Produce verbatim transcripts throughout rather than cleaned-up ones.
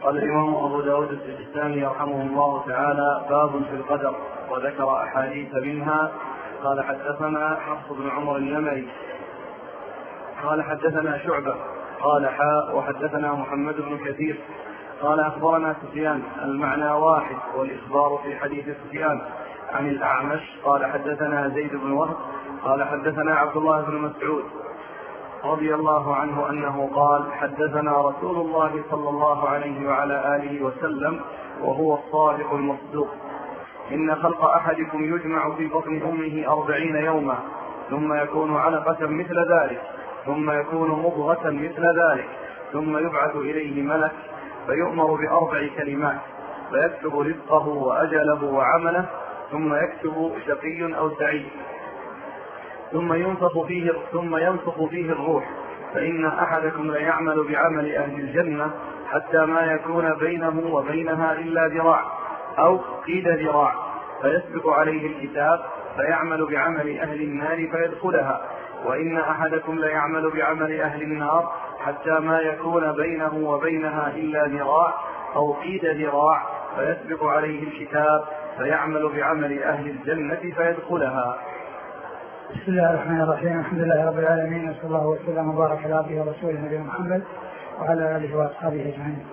قال الإمام أبو داود السجستاني رحمه الله تعالى: باب في القدر، وذكر أحاديث منها. قال حدثنا حفص بن عمر النمري قال حدثنا شعبة قال حاء وحدثنا محمد بن كثير قال أخبرنا سفيان، المعنى واحد والإخبار في حديث سفيان عن الأعمش قال حدثنا زيد بن وهب قال حدثنا عبد الله بن مسعود رضي الله عنه أنه قال: حدثنا رسول الله صلى الله عليه وعلى آله وسلم وهو الصادق المصدوق: إن خلق أحدكم يجمع في بطن أمه أربعين يوما ثم يكون علقة مثل ذلك ثم يكون مضغة مثل ذلك ثم يبعث إليه ملك فيؤمر بأربع كلمات فيكتب رزقه وأجله وعمله ثم يكتب شقي أو سعيد ثم ينفخ فيه ثم ينفخ فيه الروح، فإن أحدكم ليعمل بعمل أهل الجنة حتى ما يكون بينه وبينها إلا ذراع أو قيد ذراع، فيسبق عليه الكتاب فيعمل بعمل أهل النار فيدخلها، وإن أحدكم ليعمل بعمل أهل النار حتى ما يكون بينه وبينها إلا ذراع أو قيد ذراع، فيسبق عليه الكتاب فيعمل بعمل أهل الجنة فيدخلها. بسم الله الرحمن الرحيم. الحمد لله رب العالمين، وصلى الله وسلم وبارك على عبده ورسوله نبينا محمد وعلى آله وأصحابه أجمعين.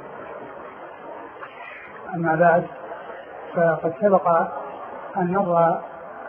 أما بعد، فقد سبق أن نرى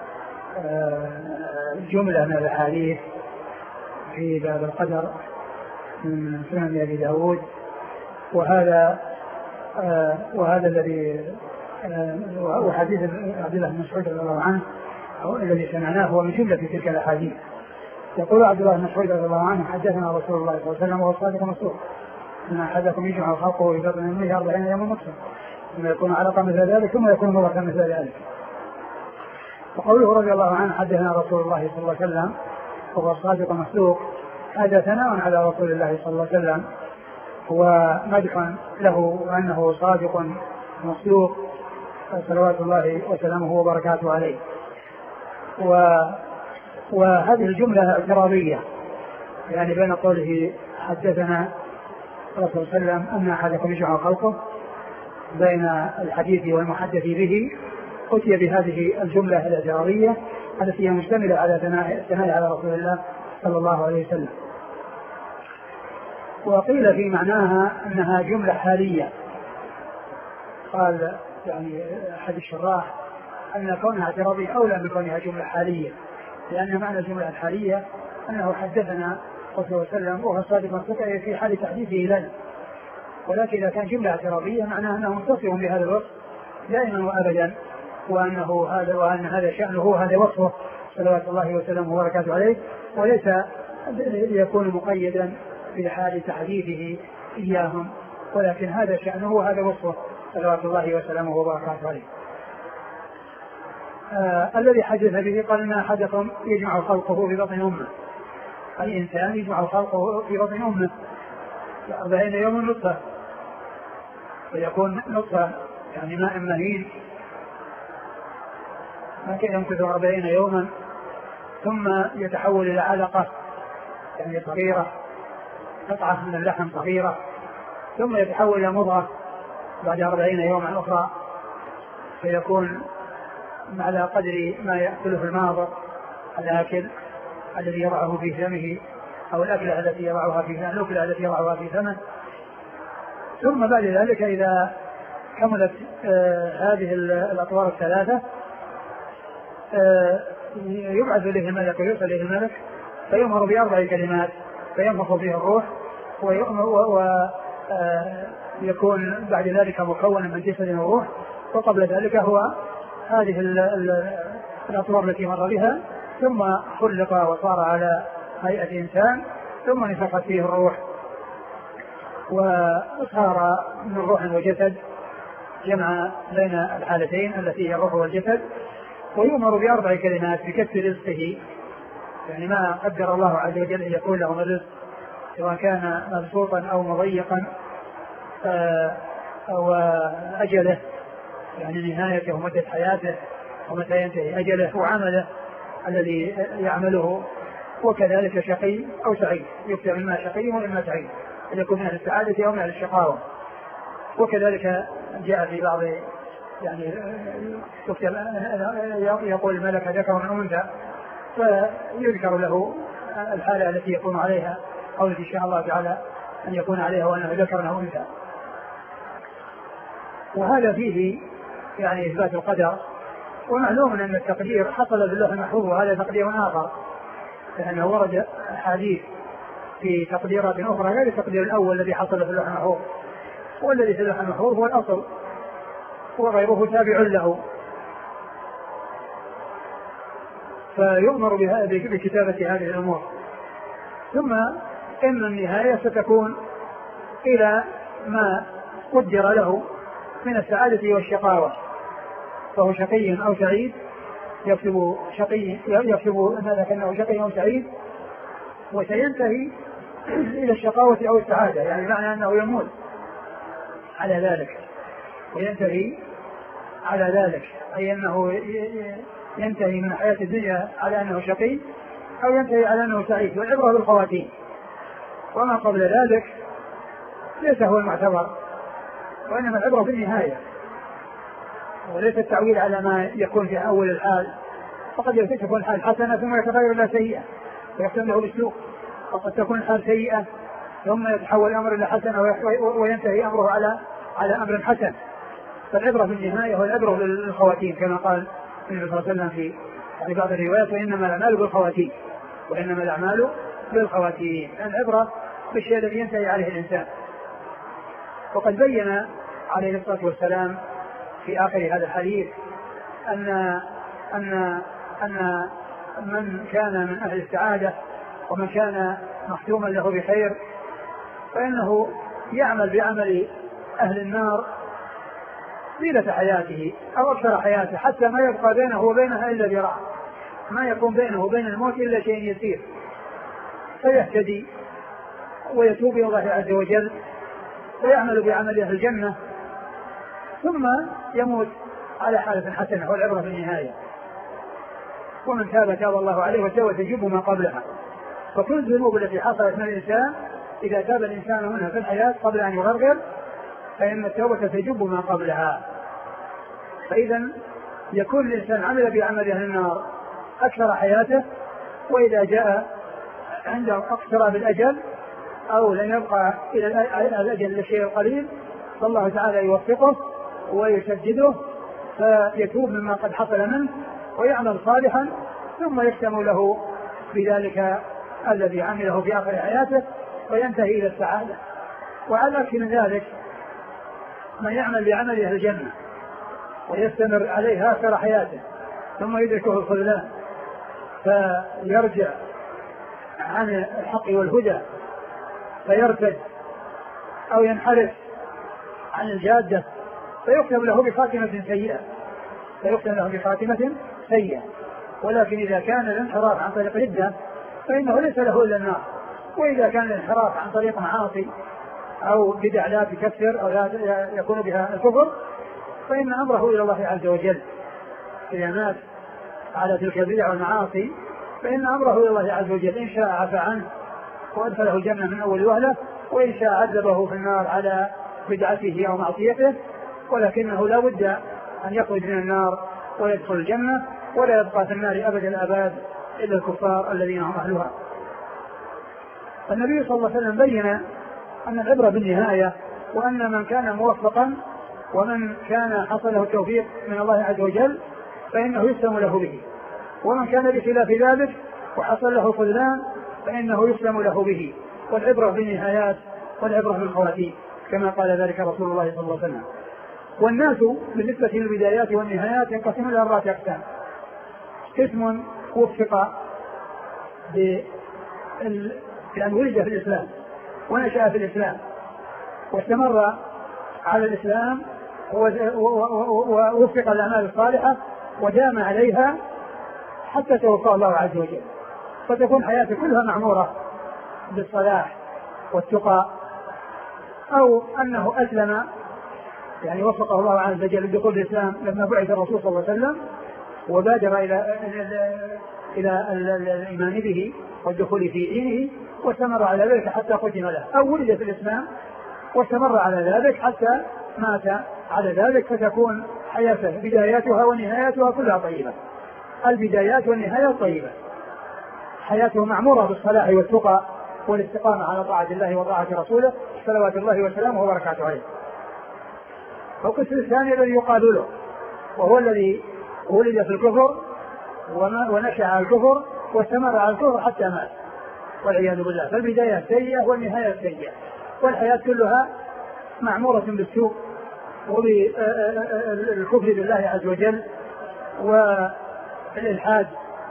جملة من الأحاديث في باب القدر من سنن أبي داود، وهذا وهذا الذي وحديث عبد الله بن مسعود رضي الله عنه الذي سمعناه هو من جملة تلك الأحاديث. يقول عبد الله بن مسعود رضي الله عنه: حدثنا رسول الله صلى الله عليه وسلم وهو الصادق المصدوق: إن أحدكم يجمع خلقه في بطن أمه أربعين يوما نطفة ثم يكون علقة مثل ذلك ثم يكون مضغة مثل ذلك. وقوله رضي الله عنه: حدثنا رسول الله صلى الله عليه وسلم وهو الصادق المصدوق، هذا ثناء على رسول الله صلى الله عليه وسلم ومدح له وأنه صادق مصدوق صلوات الله وسلامه وبركاته عليه. و... وهذه الجملة اعتراضية، يعني بين قوله حدثنا رسول الله صلى الله عليه وسلم أن أحدكم يجمع خلقه بين الحديث والمحدث به، أتي بهذه الجملة الاعتراضية التي هي مشتملة على ثناء على رسول الله صلى الله عليه وسلم. وقيل في معناها أنها جملة حالية. قال يعني أحد الشراح أن كونها اعتراضية أولى من كونها جملة حالية، لأن معنى الجملة الحالية أنه حدثنا رسول الله صلى الله عليه وسلم وهو صادق مصدوق في حال تحديثه لنا، ولكن إذا كان جملة اعتراضية معناها أنه متصف بهذا الوصف دائما وأبدا، وأنه هذا وأن هذا شأنه هذا وصفه صلوات الله وسلامه وبركاته عليه، وليس يكون مقيدا في حال تحديثه إياهم، ولكن هذا شأنه وهذا وصفه صلوات الله وسلامه وبركاته عليه. آه الذي حدث به قال إن أحدكم يجمع خلقه في بطن أمه، الإنسان يجمع خلقه في بطن أمه أربعين يوما نطفة، ويكون نطفة يعني ماء مهين، لكن يمكث أربعين يوما ثم يتحول إلى علقة يعني صغيرة، قطعة من اللحم صغيرة، ثم يتحول إلى مضغة بعد أربعين يوما أخرى، فيكون على قدر ما يأكله الماضغ الآكل الذي يضعه في فمه أو الأكلة التي يضعها في فمه الأكلة التي يضعها في فمه. ثم بعد ذلك إذا كملت آه هذه الأطوار الثلاثة آه يبعث إليه الملك ويرسل إليه الملك فيؤمر بأربع كلمات فينفخ فيه الروح ويكون آه بعد ذلك مكونا من جسد الروح، وقبل ذلك هو هذه الأطوار التي مر بها، ثم خلق وصار على هيئة إنسان، ثم نفخت فيه الروح وصار من روح وجسد، جمع بين الحالتين التي هي الروح والجسد. ويؤمر بأربع كلمات بكسب رزقه، يعني ما قدر الله عز وجل أن يكون له الرزق سواء كان مبسوطا أو مضيقا أو أجله يعني نهايته ومدة حياته ومتى ينتهي أجله وعمله الذي يعمله، وكذلك شقي أو سعيد، يكتب إما شقي وإما سعيد، أن يكون من أهل السعادة أو من أهل الشقاوة. وكذلك جاء في بعض يعني يقول الملك ذكر من أنثى فيذكر له الحالة التي يكون عليها أو التي شاء الله تعالى أن يكون عليها وأنه ذكر من أنثى. وهذا فيه يعني إثبات القدر. ومعلوم أن التقدير حصل في اللوح المحفوظ وهذا تقدير آخر، لأنه ورد حديث في تقديرات أخرى غير التقدير الأول الذي حصل في اللوح المحفوظ، والذي في اللوح المحفوظ هو الأصل وغيره تابع له، فيؤمر بكتابة هذه الأمور. ثم إن النهاية ستكون إلى ما قدر له من السعادة والشقاوة، فهو شقي أو سعيد، يكتب شقي يكتب ماذا كأنه شقي أو سعيد، وسينتهي إلى الشقاوة أو السعادة، يعني معنى أنه يموت على ذلك وينتهي على ذلك، أي أنه ينتهي من حياة الدنيا على أنه شقي أو ينتهي على أنه سعيد. والعبرة بالخواتيم، وما قبل ذلك ليس هو المعتبر، وإنما العبرة بالنهاية، وليس التعويل على ما يكون في أول الحال، فقد تكون الحال حسنة ثم يتغير إلى سيئة ويحتمل له الأسلوب، وقد تكون الحال سيئة ثم يتحول الأمر إلى حسنة وينتهي أمره على على أمر حسن. فالعبرة بالنهاية والعبرة بالخواتيم كما قال النبي صلى الله عليه وسلم في في بعض الروايات: وإنما الأعمال بالخواتيم، وإنما الأعمال بالخواتيم، العبرة بالشيء الذي ينتهي عليه الإنسان. وقد بين عليه الصلاة والسلام في آخر هذا الحديث أن أن أن من كان من أهل السعادة ومن كان مختوما له بخير فإنه يعمل بعمل أهل النار طيلة حياته أو أكثر حياته، حتى ما يبقى بينه وبينها إلا ذراع، ما يكون بينه وبين الموت إلا شيء يسير، فيهتدي ويتوب إلى الله عز وجل ويعمل بعمل أهل الجنة، ثم يموت على حالة حسنة، والعبرة في النهاية. ومن تاب تاب الله عليه وتوبة تجب ما قبلها. فكل الذنوب التي حصلت من الإنسان إذا تاب الإنسان منها في الحياة قبل أن يغرغر فإن التوبة تجب ما قبلها. فإذا يكون الإنسان عمل بعمل أهل النار أكثر حياته، وإذا جاء عند اقتراب الأجل أو لن يبقى إلى الأجل الشيء القليل فالله تعالى يوفقه ويسدده فيتوب مما قد حصل منه ويعمل صالحا، ثم يختم له بذلك الذي عمله في آخر حياته وينتهي إلى السعادة. وعلى عكس من ذلك من يعمل بعمل أهل الجنة ويستمر عليها آخر حياته ثم يدركه الخذلان فيرجع عن الحق والهدى فيرتد أو ينحرف عن الجادة فيكتب له بخاتمة سيئة فيكتب له بخاتمة سيئة. ولكن إذا كان الانحراف عن طريق ردة فإنه ليس له إلا النار، وإذا كان الانحراف عن طريق معاصي أو بدع لا تكفر أو لا يكون بها الكفر فإن أمره إلى الله عز وجل. إذا مات على تلك البدع والمعاصي فإن أمره إلى الله عز وجل، إن شاء عفى عنه وأدخله الجنة من أول وهلة، وإن شاء عذبه في النار على بدعته أو معصيته، ولكنه لا بد أن يخرج من النار ويدخل الجنة، ولا يبقى في النار أبدا الأباد إلا الكفار الذين هم أهلها. النبي صلى الله عليه وسلم بين أن العبرة بالنهاية، وأن من كان موفقا ومن كان حصل له التوفيق من الله عز وجل فإنه يسلم له به، ومن كان بخلاف ذلك وحصل له خذلان فإنه يسلم له به. والعبرة بالنهايات والعبرة بالخواتيم كما قال ذلك رسول الله صلى الله عليه وسلم. والناس بالنسبة للبدايات والنهايات ينقسم إلى أربعة أقسام: قسم وفق بأن ولد في الإسلام ونشأ في الإسلام واستمر على الإسلام ووفق الأعمال الصالحة ودام عليها حتى توفاه الله عز وجل، فتكون حياته كلها معمورة بالصلاح والتقى، أو أنه أسلم يعني وفقه الله عز وجل لدخول الإسلام لما بعث الرسول صلى الله عليه وسلم وبادر إلى إلى الإيمان به والدخول في دينه واستمر على ذلك حتى ختم له، أو ولد في الإسلام واستمر على ذلك حتى مات على ذلك، فتكون حياته بداياتها ونهاياتها كلها طيبة. البدايات والنهايات طيبة، حياته معمورة بالصلاح والتقى والاستقامة على طاعة الله وطاعة رسوله صلوات الله وسلامه وبركاته عليه. والقسم الثاني الذي يقال له وهو الذي ولد في الكفر ونشأ على الكفر واستمر على الكفر حتى مات والعياذ بالله. فالبداية سيئة والنهاية سيئة، والحياة كلها معمورة بالسوء وبالكفر بالله عز وجل والإلحاد.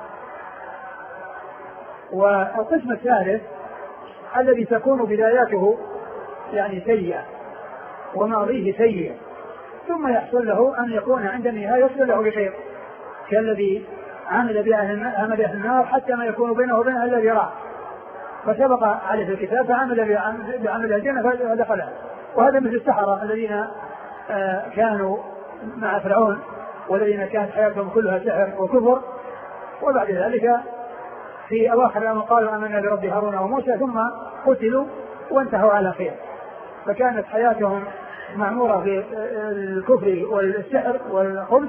والقسم الثالث الذي تكون بداياته يعني سيئة وماضيه سيء، ثم يحصل له أن يكون عند النهاية يصل له بخير، كالذي عمل بأهل النار حتى ما يكون بينه وبينها إلا ذراع، فسبق عليه في الكتاب فعمل بعمل الجنة فدخلها. وهذا مثل السحرة الذين كانوا مع فرعون والذين كانت حياتهم كلها سحر وكفر، وبعد ذلك في أواخر الأمر قالوا آمنا برب هارون وموسى ثم قتلوا وانتهوا على خير. فكانت حياتهم معمورة بالكفر والسحر والخبث،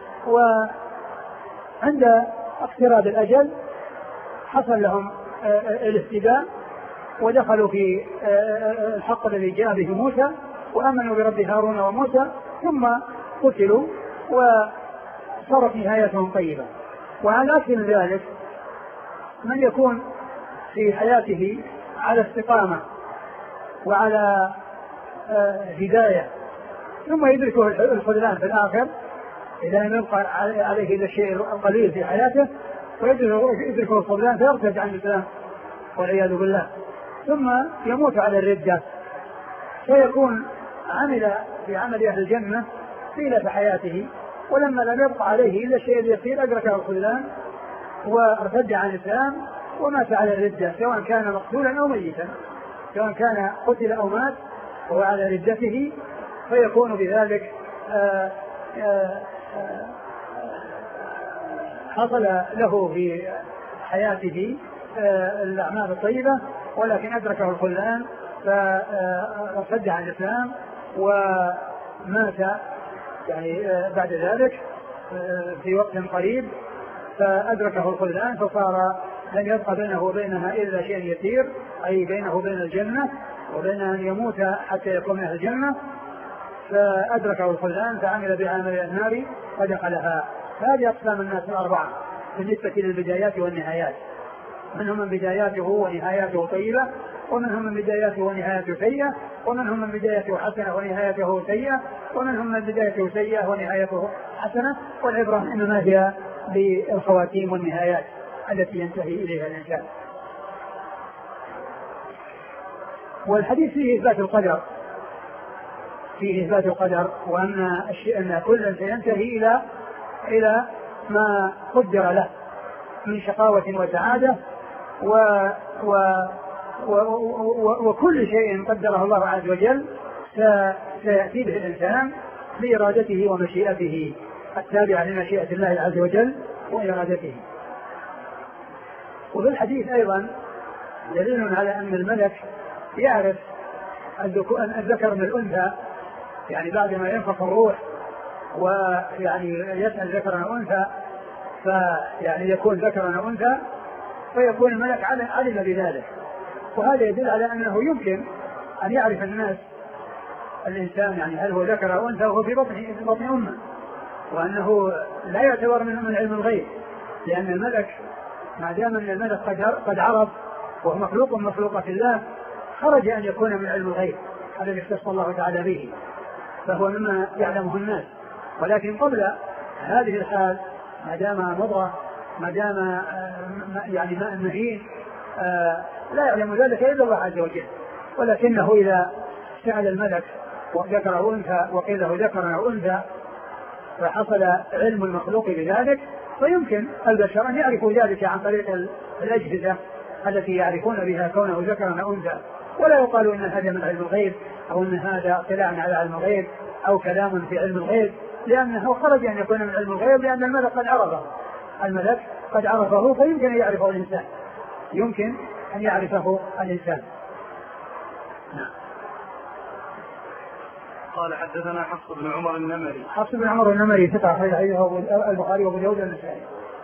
وعند اقتراب الأجل حصل لهم الاهتداء ودخلوا في الحق الذي جاء به موسى وآمنوا برب هارون وموسى ثم قتلوا وصارت نهايتهم طيبة. وعلى أكثر من ذلك من يكون في حياته على استقامة وعلى هداية ثم يدركه الخذلان في الآخر إذا لم يبقى عليه إلا الشيء القليل في حياته، ويدركه الخذلان فيرتد عن الإسلام والعياذ بالله، ثم يموت على الردة، فيكون عمل في عمل أهل الجنة طيلة حياته، ولما لم يبقى عليه إلا الشيء اليسير أدركه الخذلان وارتد عن الإسلام ومات على الردة، سواء كان مقتولا أو ميتا، سواء كان قتل أو مات وهو على ردته، فيكون بذلك آآ آآ حصل له في حياته الأعمال الطيبة، ولكن أدركه الخذلان فارتد عن الإسلام ومات يعني بعد ذلك في وقت قريب، فأدركه الخذلان فصار لم يبقى بينه وبينها إلا شيء يسير، أي بينه وبين الجنة وبين أن يموت حتى يكون من أهل الجنة، فأدركه الخذلان فعمل بعمل النار فدخلها. هذه أقسام الناس الأربعة بالنسبة للبدايات والنهايات، منهم من بداياته ونهاياته طيبة، ومنهم من بداياته ونهايته سيئة، ومنهم من بدايته حسنة ونهايته سيئة، ومنهم من بدايته سيئة ونهايته حسنة. والعبرة إنما هي بالخواتيم والنهايات التي ينتهي إليها الإنسان. والحديث فيه إثبات القدر، فيه إثبات القدر، وأن الشيء أن كل سينتهي إلى إلى ما قدر له من شقاوة وسعادة، و و و و وكل شيء قدره الله عز وجل سيأتي به الإنسان بإرادته ومشيئته التابعة لمشيئة الله عز وجل وإرادته. وفي الحديث أيضا دليل على أن الملك يعرف الذكر من الأنثى، يعني بعد ما ينفخ الروح ويعني يسأل ذكرا أو أنثى فيعني يكون ذكرا أو أنثى، فيكون الملك علم بذلك. وهذا يدل على أنه يمكن أن يعرف الناس الإنسان يعني هل هو ذكر أو أنثى وهو في بطن في بطن أمه، وأنه لا يعتبر منه من علم الغيب، لأن الملك ما دام أن الملك قد عرف وهو مخلوق من مخلوقات الله خرج أن يكون من علم الغيب الذي اختص الله تعالى به، فهو مما يعلمه الناس. ولكن قبل هذه الحال ما دام مضغة، ما دام يعني ماء مهين، لا يعلم ذلك إلا الله عز وجل. ولكنه إذا سأل الملك وذكر أو أنثى وقيل له ذكر أو أنثى فحصل علم المخلوق بذلك، فيمكن البشر أن يعرفوا ذلك عن طريق الأجهزة التي يعرفون بها كونه ذكر أو أنثى، ولا يقال إن هذا من علم الغيب أو أن هذا اطلاع على علم الغيب أو كلام في علم الغيب، لأنه خرج أن يكون من علم الغيب لأن الملك قد عرفه، الملك قد عرفه فيمكن أن يعرفه الإنسان، يمكن أن يعرفه الإنسان. نعم. قال حدثنا حفص بن عمر النمري. حفص بن عمر النمري ثقة أخرج حديثه البخاري وأبو داود والنسائي.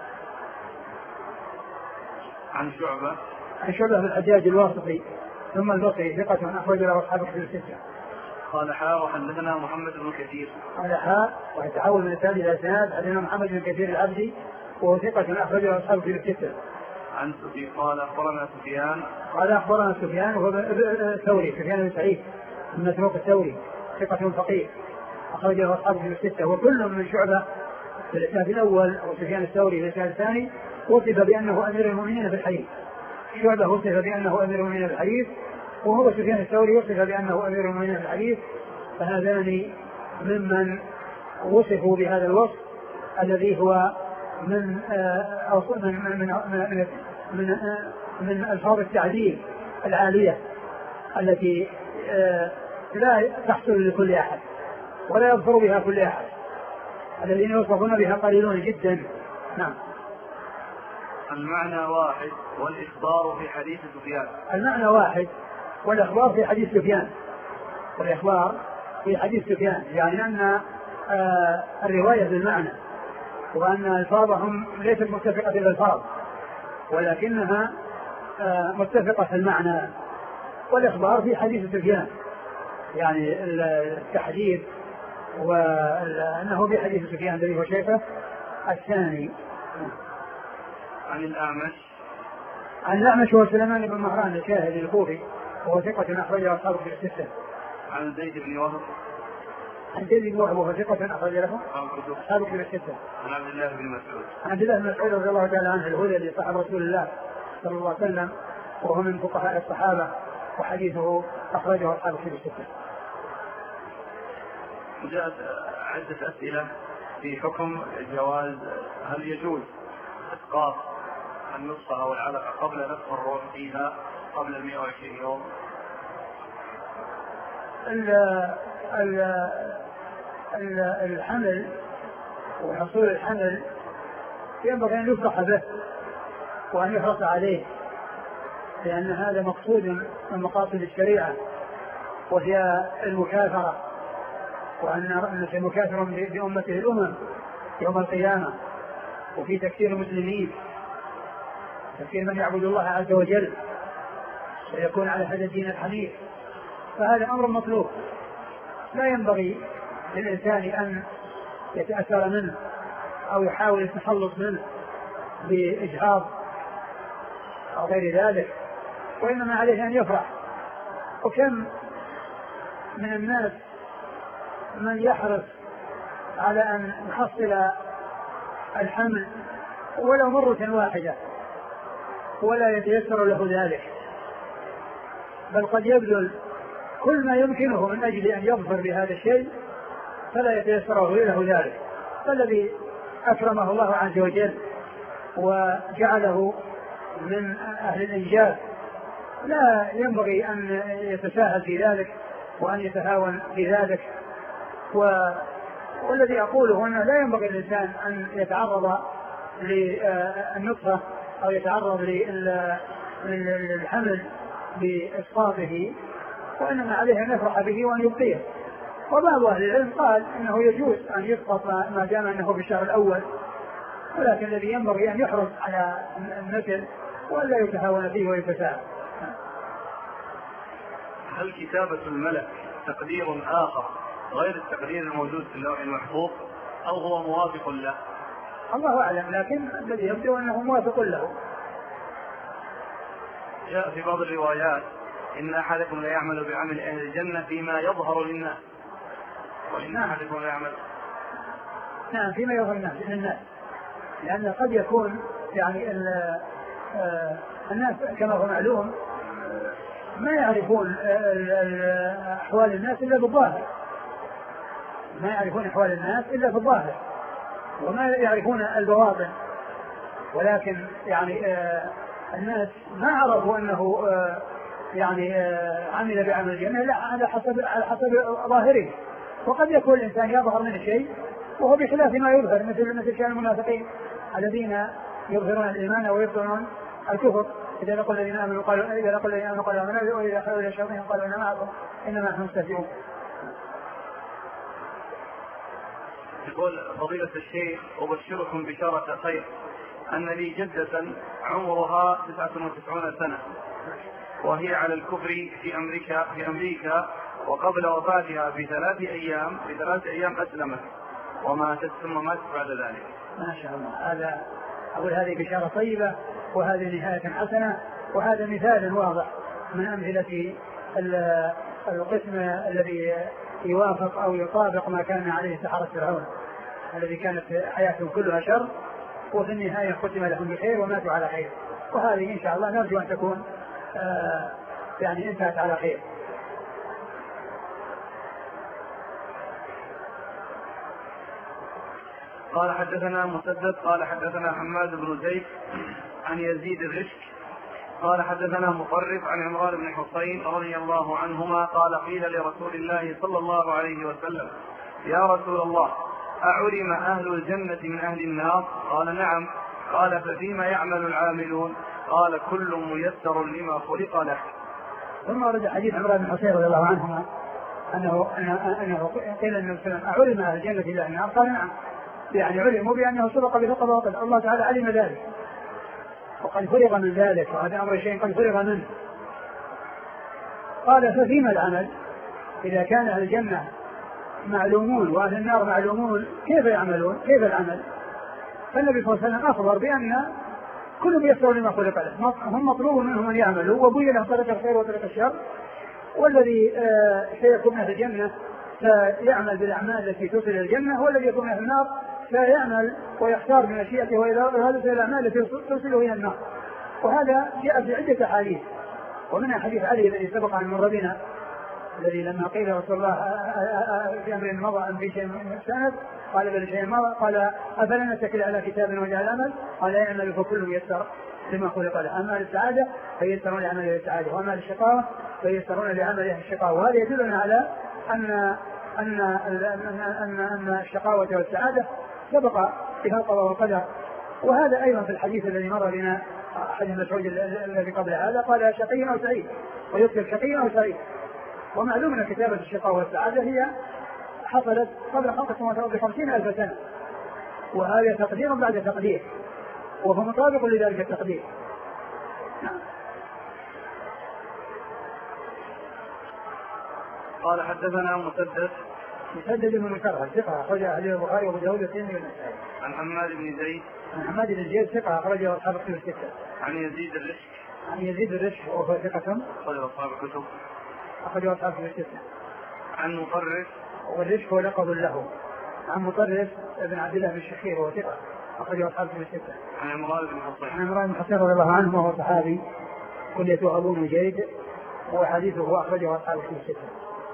عن شعبة. عن شعبة بن الحجاج الواسطي ثم البصري ثقة أخرج له أصحاب الكتب الستة. قال حاء وحدثنا محمد بن كثير. قال حاء ويتحول من الثاني إلى إسناد حدثنا محمد بن كثير العبدي وهو ثقة أخرج له أصحاب الكتب الستة. عن سفيان قال أخبرنا سفيان. قال أخبرنا سفيان وهو الثوري سفيان بن سعيد من مسروق الثوري ثقة فقيه أخرج له أصحاب الكتب الستة. وكل من شعبة في الإسناد الأول وسفيان الثوري في الإسناد الثاني وصف بأنه أمير المؤمنين في الحديث. شعبة وصف بأنه أمير المؤمنين في الحديث وهو سفيان الثوري وصف بأنه أمير المؤمنين في الحديث. فهذان ممن وصفوا بهذا الوصف الذي هو من أو من من من من, من ألفاظ التعديل العالية التي لا تحصل لكل أحد ولا يظفر بها كل أحد. الذين يوصفون بها قليلون جدا. نعم. المعنى واحد والإخبار في حديث سفيان. المعنى واحد والإخبار في حديث سفيان. والإخبار في حديث سفيان يعني أن آه الرواية بالمعنى وأن ألفاظهم ليست متفقة بالألفاظ ولكنها آه متفقة في المعنى. والإخبار في حديث سفيان يعني التحديث وأنه في حديث سفيان الذي هو شيخه الثاني. عن الأعمش. عن الأعمش هو سليمان بن مهران الشاهد الكوفي وهو ثقة أخرجه أصحاب الكتب الستة. عن زيد بن وهب. عن زيد بن وهب وهو ثقة أخرج له أصحاب الكتب الستة. عن عبد الله بن مسعود. عن عبد الله بن مسعود رضي الله تعالى عنه الهذلي صاحب رسول الله صلى الله عليه وسلم وهو من فقهاء الصحابة وحديثه أخرجه أصحاب الكتب الستة. جاءت عدة أسئلة في حكم جواز هل يجوز إسقاط النطفة أو العلقة قبل نفخ الروح فيها قبل مئة وعشرين يوم. ال ال ال الحمل وحصول الحمل ينبغي أن يفرح به وأن يحرص عليه لأن هذا مقصود من مقاصد الشريعة وهي المكافرة وأن المكافر بأمته الأمم يوم القيامة وفي تكثير المسلمين تكثير من يعبد الله عز وجل ويكون على هذا الدين الحنيف. فهذا أمر مطلوب لا ينبغي للإنسان أن يتأثر منه أو يحاول التخلص منه بإجهاض أو غير ذلك وإنما عليه أن يفرح. وكم من الناس من يحرص على أن يحصل الحمل ولو مرة واحدة ولا يتيسر له ذلك بل قد يبذل كل ما يمكنه من أجل أن يظفر بهذا الشيء فلا يتيسر له ذلك. فالذي أكرمه الله عز وجل وجعله من أهل الإنجاز لا ينبغي أن يتساهل في ذلك وأن يتهاون في ذلك. و... والذي أقوله أنه لا ينبغي الإنسان أن يتعرض للنطفة أو يتعرض للحمل بإسقاطه وإنما عليه أن يفرح به وأن يبقيه. وبعض أهل العلم قال إنه يجوز أن يسقط ما دام أنه في الشهر الأول ولكن الذي ينبغي أن يحرص على النسل ولا يتهاون فيه ويتساهل. هل كتابة الملك تقدير آخر غير التقدير الموجود في اللوح المحفوظ أو هو موافق له؟ الله أعلم لكن الذي يبدو أنه موافق له. جاء في بعض الروايات إن أحدكم لا يعمل بعمل أهل الجنة فيما يظهر للناس وإن أحدكم لا يعمل. نعم فيما يظهر للناس لأن قد يكون يعني الناس كما هو معلوم ما يعرفون أحوال الناس إلا بالظاهر ما يعرفون أحوال الناس إلا بالظاهر وما يعرفون البواطن ولكن يعني آه الناس ما عرفوا أنه آه يعني آه عمل بعمل الجنة لا على حسب على حسب ظاهره. وقد يكون الإنسان يظهر من الشيء وهو بخلاف ما يظهر مثل مثل كان المنافقين الذين يظهرون الإيمان ويبطنون الكفر. إذا لقوا الذين آمنوا قالوا إذا لقوا الذين آمنوا قالوا آمنا وإذا خلوا إلى الشياطين قالوا إنما معكم إنما نحن مستهزئون. يقول فضيلة الشيخ أبشركم بشارة خير أن لي جدة عمرها تسعة وتسعين سنة وهي على الكفر في أمريكا في أمريكا وقبل وفاتها بثلاث أيام بثلاث أيام أسلمت وماتت ثم ماتت بعد ذلك. ما شاء الله. هذا أقول هذه بشارة طيبة وهذه نهاية حسنة وهذا مثال واضح من أمثلة القسم الذي يوافق أو يطابق ما كان عليه سحرة فرعون الذي كانت حياتهم كلها شر وفي النهاية ختم لهم بخير وماتوا على خير. وهذه إن شاء الله نرجو أن تكون آه يعني انتهت على خير. قال حدثنا مسدد قال حدثنا حماد بن زيد عن يزيد الرشك قال حدثنا مطرف عن عمران بن حصين رضي الله عنهما قال قيل لرسول الله صلى الله عليه وسلم يا رسول الله أعلم أهل الجنة من أهل النار؟ قال نعم. قال ففيما يعمل العاملون؟ قال كل ميسر لما خلق له. ثم ورد حديث عمران بن حصين رضي الله عنهما أنه, أنه قيل النبي صلى الله عليه وسلم أعلم أهل الجنة من أهل النار؟ قال نعم. يعني علموا بأنه سبق بثقة باطل الله تعالى علم ذلك وقد فرغ من ذلك وهذا أمر شيء قد فرغ منه. قال ففيما العمل؟ إذا كان أهل الجنة معلومون وأهل النار معلومون كيف يعملون؟ كيف العمل؟ فالنبي صلى الله عليه وسلم أخبر بأن كل ميسر لما خلق له هم مطلوب منهم أن يعملوا وبين لهم طريق الخير وطريق الشر والذي سيكون أهل الجنة فيعمل بالأعمال التي توصل إلى الجنة والذي يكون أهل النار فيعمل ويختار من مشيئته وهذا الأعمال التي توصله إلى النار. وهذا جاء في عدة أحاديث ومنها حديث علي الذي سبق عن مر بنا الذي لما قيل رسول الله في أمر مضى أم في شيء مستند قال بل شيء مضى قال أفلا نتكل على كتاب وجه العمل؟ قال يعمل فكل يسر لما خلق له. أما السعادة فيسرون لعمل السعادة وأما الشقاوة فيسرون لعمل الشقاوة. وهذا يدلنا على أن أن أن أن أن الشقاوة والسعادة سبق فيها القضاء والقدر. وهذا أيضا في الحديث الذي مر بنا حديث مسعود الذي قبل هذا قال شقي أو سعيد ويذكر شقي أو سعيد. ومعلوم أن كتابة الشقاوة والسعادة هي حصلت قبل خمسين ألف سنة وهذا تقدير بعد تقدير وهو مطابق لذلك التقدير. قال حدثنا مسدد مسدد بن مسرهد ثقة أخرجه أهل البخاري وأبو داود والترمذي والنسائي. عن حماد بن زيد عن حماد بن زيد ثقة أخرجه أصحاب الكتب الستة. عن يزيد الرشك عن يزيد الرشك وهو ثقة أخرجه أصحاب الكتب أخرجه أصحاب الكتب الستة. عن مطرف والرشك هو لقب له. عن مطرف بن عبد الله بن الشخير وهو ثقة أخرجه أصحاب الكتب الستة. عن عمران بن حصين عن عمران بن حصين رضي الله عنه وهو صحابي كليته أبو مجيد وحديثه هو أخرجه أصحاب الكتب الستة.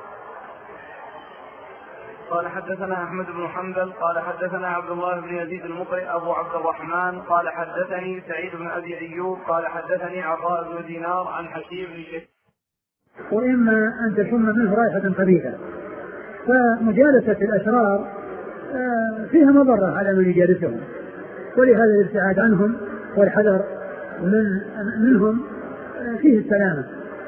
قال حدثنا أحمد بن حنبل قال حدثنا عبد الله بن يزيد المقرئ أبو عبد الرحمن قال حدثني سعيد بن أبي أيوب قال حدثني عطاء بن دينار عن حكيم بن شيخ. وإما أن تشم منه رائحة خبيثة فمجالسة الأشرار فيها مضرة على من يجالسهم ولهذا الابتعاد عنهم والحذر من منهم فيه السلامة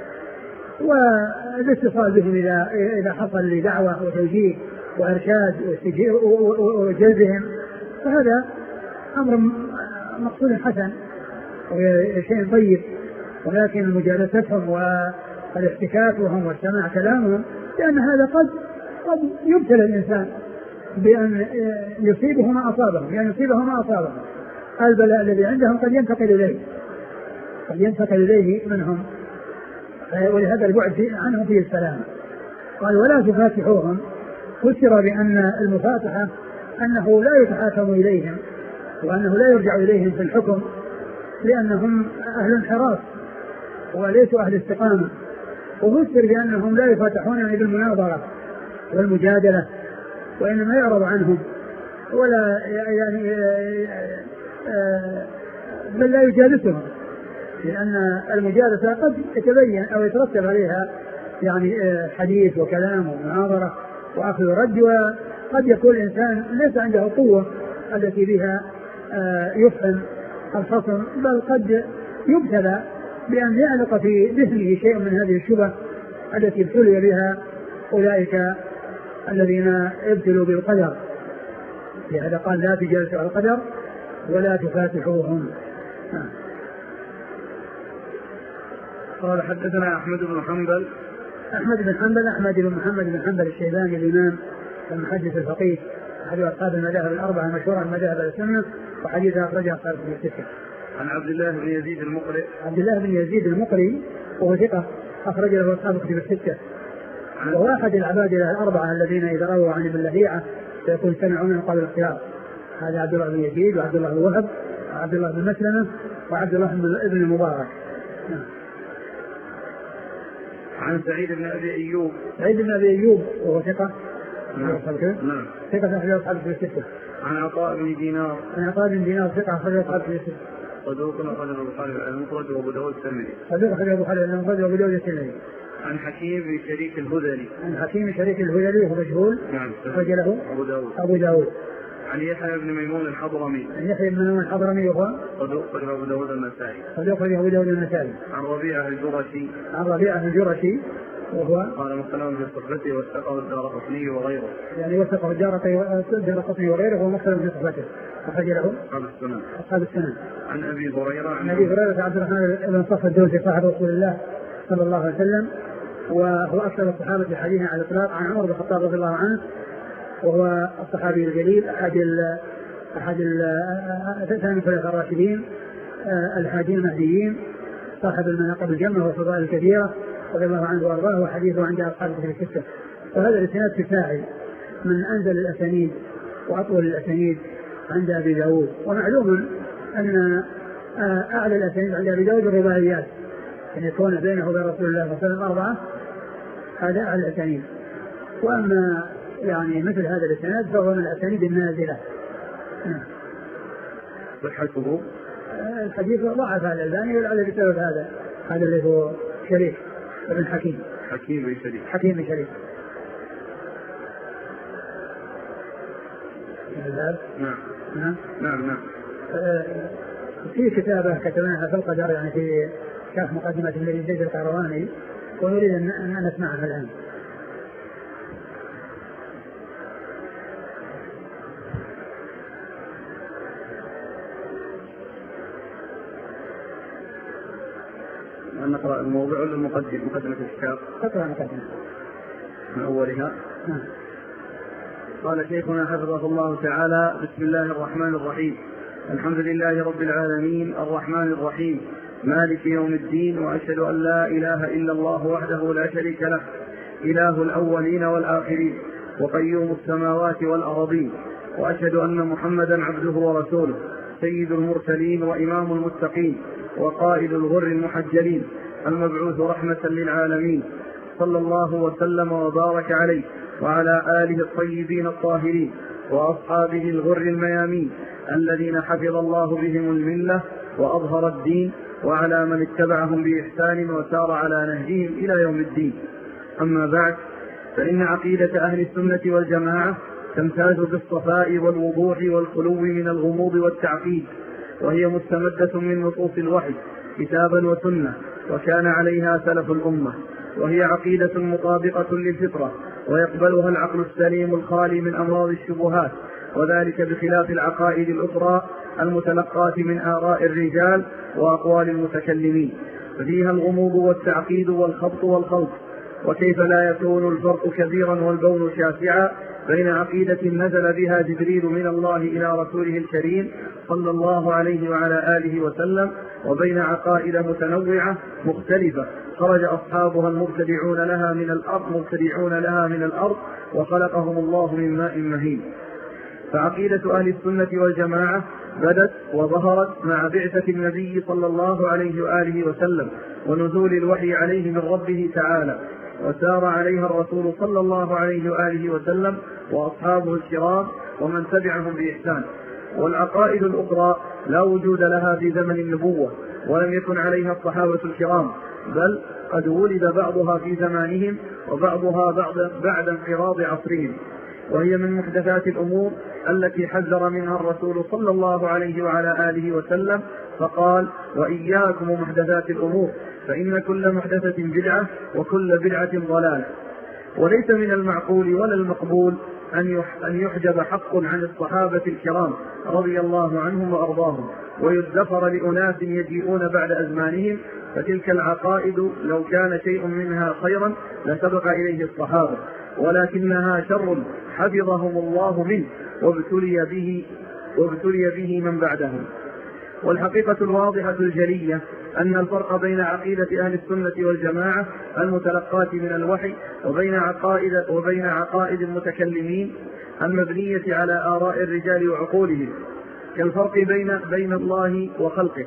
والاتصال بهم إذا إذا حصل لدعوة وتوجيه وإرشاد وجلبهم فهذا أمر مقصود حسن وشيء طيب. ولكن مجالستهم والاحتكاك وهم والسماع كلامهم لأن هذا قد قد يبتلى الإنسان بأن يصيبه ما أصابهم يعني يصيبه ما أصابهم. البلاء الذي عندهم قد ينتقل إليه قد ينتقل إليه منهم ولهذا البعد عنهم فيه السلام. قال ولا تفاتحوهم فسر بأن المفاتحة أنه لا يتحاكم إليهم وأنه لا يرجع إليهم في الحكم لأنهم أهل انحراف وليسوا أهل استقامة. وفسر بأنهم لا يفاتحون بالمناظرة والمجادلة وإنما يعرض عنهم ولا يعني بل لا يجالسهم لأن المجالسة قد يتبين أو يترتب عليها يعني حديث وكلام ومناظرة وأخذ ورد وقد يكون الإنسان ليس عنده القوة التي بها يفهم الخصم بل قد يبتلى بأن يعلق في ذهنه شيء من هذه الشبه التي ابتلي بها أولئك الذين ابتلوا بالقدر. لهذا قال لا تجالسوا على القدر ولا تفاتحوهم. قال حدثنا أحمد بن حنبل أحمد بن حنبل أحمد بن محمد بن حنبل الشيباني الإمام المحدث الفقيه أحد أصحاب المذاهب الأربعة المشهورة المذاهب السنة وحديثها أخرجها أصحاب الستة. عن عبد الله بن يزيد المقري عبد الله بن يزيد المقري وهو ثقة أخرج له أصحاب الكتب الستة وهو أحد العباد الأربعة الذين إذا رووا عن ابن لهيعة سيكون سمعوا منه قبل الاختيار. هذا عبد الله بن يزيد وعبد الله بن وهب وعبد الله بن مسلمة وعبد الله بن المبارك. عن سعيد بن أبي أيوب سعيد بن أبي أيوب وهو ثقة نعم نعم ثقة أخرج أصحاب الكتب الستة. عن عطاء بن دينار عن عطاء بن دينار ثقة أخرج أصحاب الكتب الستة. صدوق أخرج البخاري المفرد وأبو داود الترمذي. صدوق أخرج البخاري المفرد وأبو داود الترمذي. عن حكيم بن شريك الهذلي عن حكيم شريك الهذلي وهو مجهول نعم أخرج له أبو داود أبو داود. عن يحيى بن ميمون الحضرمي عن يحيى بن ميمون الحضرمي وهو صدوق أخرج أبو داود النسائي. صدوق أخرج أبو داود النسائي. عن ربيعة الجرشي عن ربيعة الجرشي وهو قال مختلف في صحبته وثقه الدارقطني وغيره يعني وثقه الدارقطني وغيره وهو مختلف في صحبته أخرج له أصحاب السنن. أصحاب السنن. عن أبي هريرة عن أبي هريرة عبد الرحمن بن صخر الدوسي صاحب رسول الله صلى الله عليه وسلم وهو أكثر الصحابة حديثا على الإطلاق. عن عمر بن الخطاب رضي الله عنه وهو الصحابي الجليل أحد ال أحد ثاني الخلفاء الراشدين الهادين المهديين صاحب المناقب الجمة والفضائل الكبيرة رضي الله عنه وارضاه وحديثه عند اصحاب الكتب الستة. وهذا الاسناد كفاعي من انزل الاسانيد واطول الاسانيد عند ابي داود. ومعلوم ان اعلى الاسانيد عند ابي داود الرباعيات ان يكون بينه وبين رسول الله صلى الله عليه وسلم اربعه هذا اعلى الاسانيد. واما يعني مثل هذا الاسناد فهو من الاسانيد النازله. صحته الحديث ضعف هذا الألباني ولعل بسبب هذا هذا اللي هو شريك ابن حكيم حكيم بن شريك حكيم بن شريك. نعم نعم نعم نعم. في كتابة كتبناها في القدر يعني في شرح مقدمة ابن زيد القيرواني ونريد أن نسمعها الآن. نقرأ الموضوع ولا المقدمة؟ مقدمة الكتاب. اقرأ مقدمة من أولها. نعم. قال شيخنا حفظه الله تعالى: بسم الله الرحمن الرحيم. الحمد لله رب العالمين الرحمن الرحيم مالك يوم الدين، وأشهد أن لا إله إلا الله وحده لا شريك له إله الأولين والآخرين وقيوم السماوات والأرضين، وأشهد أن محمدا عبده ورسوله سيد المرسلين وإمام المتقين وقائد الغر المحجلين المبعوث رحمة للعالمين، صلى الله وسلم وبارك عليه وعلى آله الطيبين الطاهرين وأصحابه الغر الميامين الذين حفظ الله بهم الملة وأظهر الدين، وعلى من اتبعهم بإحسان وسار على نهجهم إلى يوم الدين. أما بعد، فإن عقيدة أهل السنة والجماعة تمتاز بالصفاء والوضوح والخلو من الغموض والتعقيد، وهي مستمدة من نصوص الوحي كتابا وسنة، وكان عليها سلف الأمة، وهي عقيدة مطابقة للفطرة ويقبلها العقل السليم الخالي من أمراض الشبهات، وذلك بخلاف العقائد الأخرى المتلقاة من آراء الرجال وأقوال المتكلمين، ففيها الغموض والتعقيد والخبط والخلط. وكيف لا يكون الفرق كبيرا والبون شاسعا بين عقيدة نزل بها جبريل من الله إلى رسوله الكريم صلى الله عليه وعلى آله وسلم، وبين عقائد متنوعة مختلفة خرج أصحابها المبتدعون لها من الأرض مبتدعون لها من الأرض وخلقهم الله من ماء مهين. فعقيدة أهل السنة والجماعة بدت وظهرت مع بعثة النبي صلى الله عليه وآله وسلم ونزول الوحي عليه من ربه تعالى، وسار عليها الرسول صلى الله عليه وآله وسلم وأصحابه الكرام ومن تبعهم بإحسان. والعقائد الأخرى لا وجود لها في زمن النبوة، ولم يكن عليها الصحابة الكرام، بل قد ولد بعضها في زمانهم وبعضها بعد, بعد انقراض عصرهم، وهي من محدثات الأمور التي حذر منها الرسول صلى الله عليه وعلى آله وسلم، فقال: وإياكم محدثات الأمور فإن كل محدثة بدعة وكل بدعة ضلالة. وليس من المعقول ولا المقبول أن يحجب حق عن الصحابة الكرام رضي الله عنهم وأرضاهم ويدخر لأناس يجيئون بعد أزمانهم، فتلك العقائد لو كان شيء منها خيرا لسبق إليه الصحابة، ولكنها شر حفظهم الله منه وابتلي به, وابتلي به من بعدهم. والحقيقة الواضحة الجلية أن الفرق بين عقيدة أهل السنة والجماعة المتلقاة من الوحي وبين عقائد, وبين عقائد المتكلمين المبنية على آراء الرجال وعقولهم كالفرق بين, بين الله وخلقه،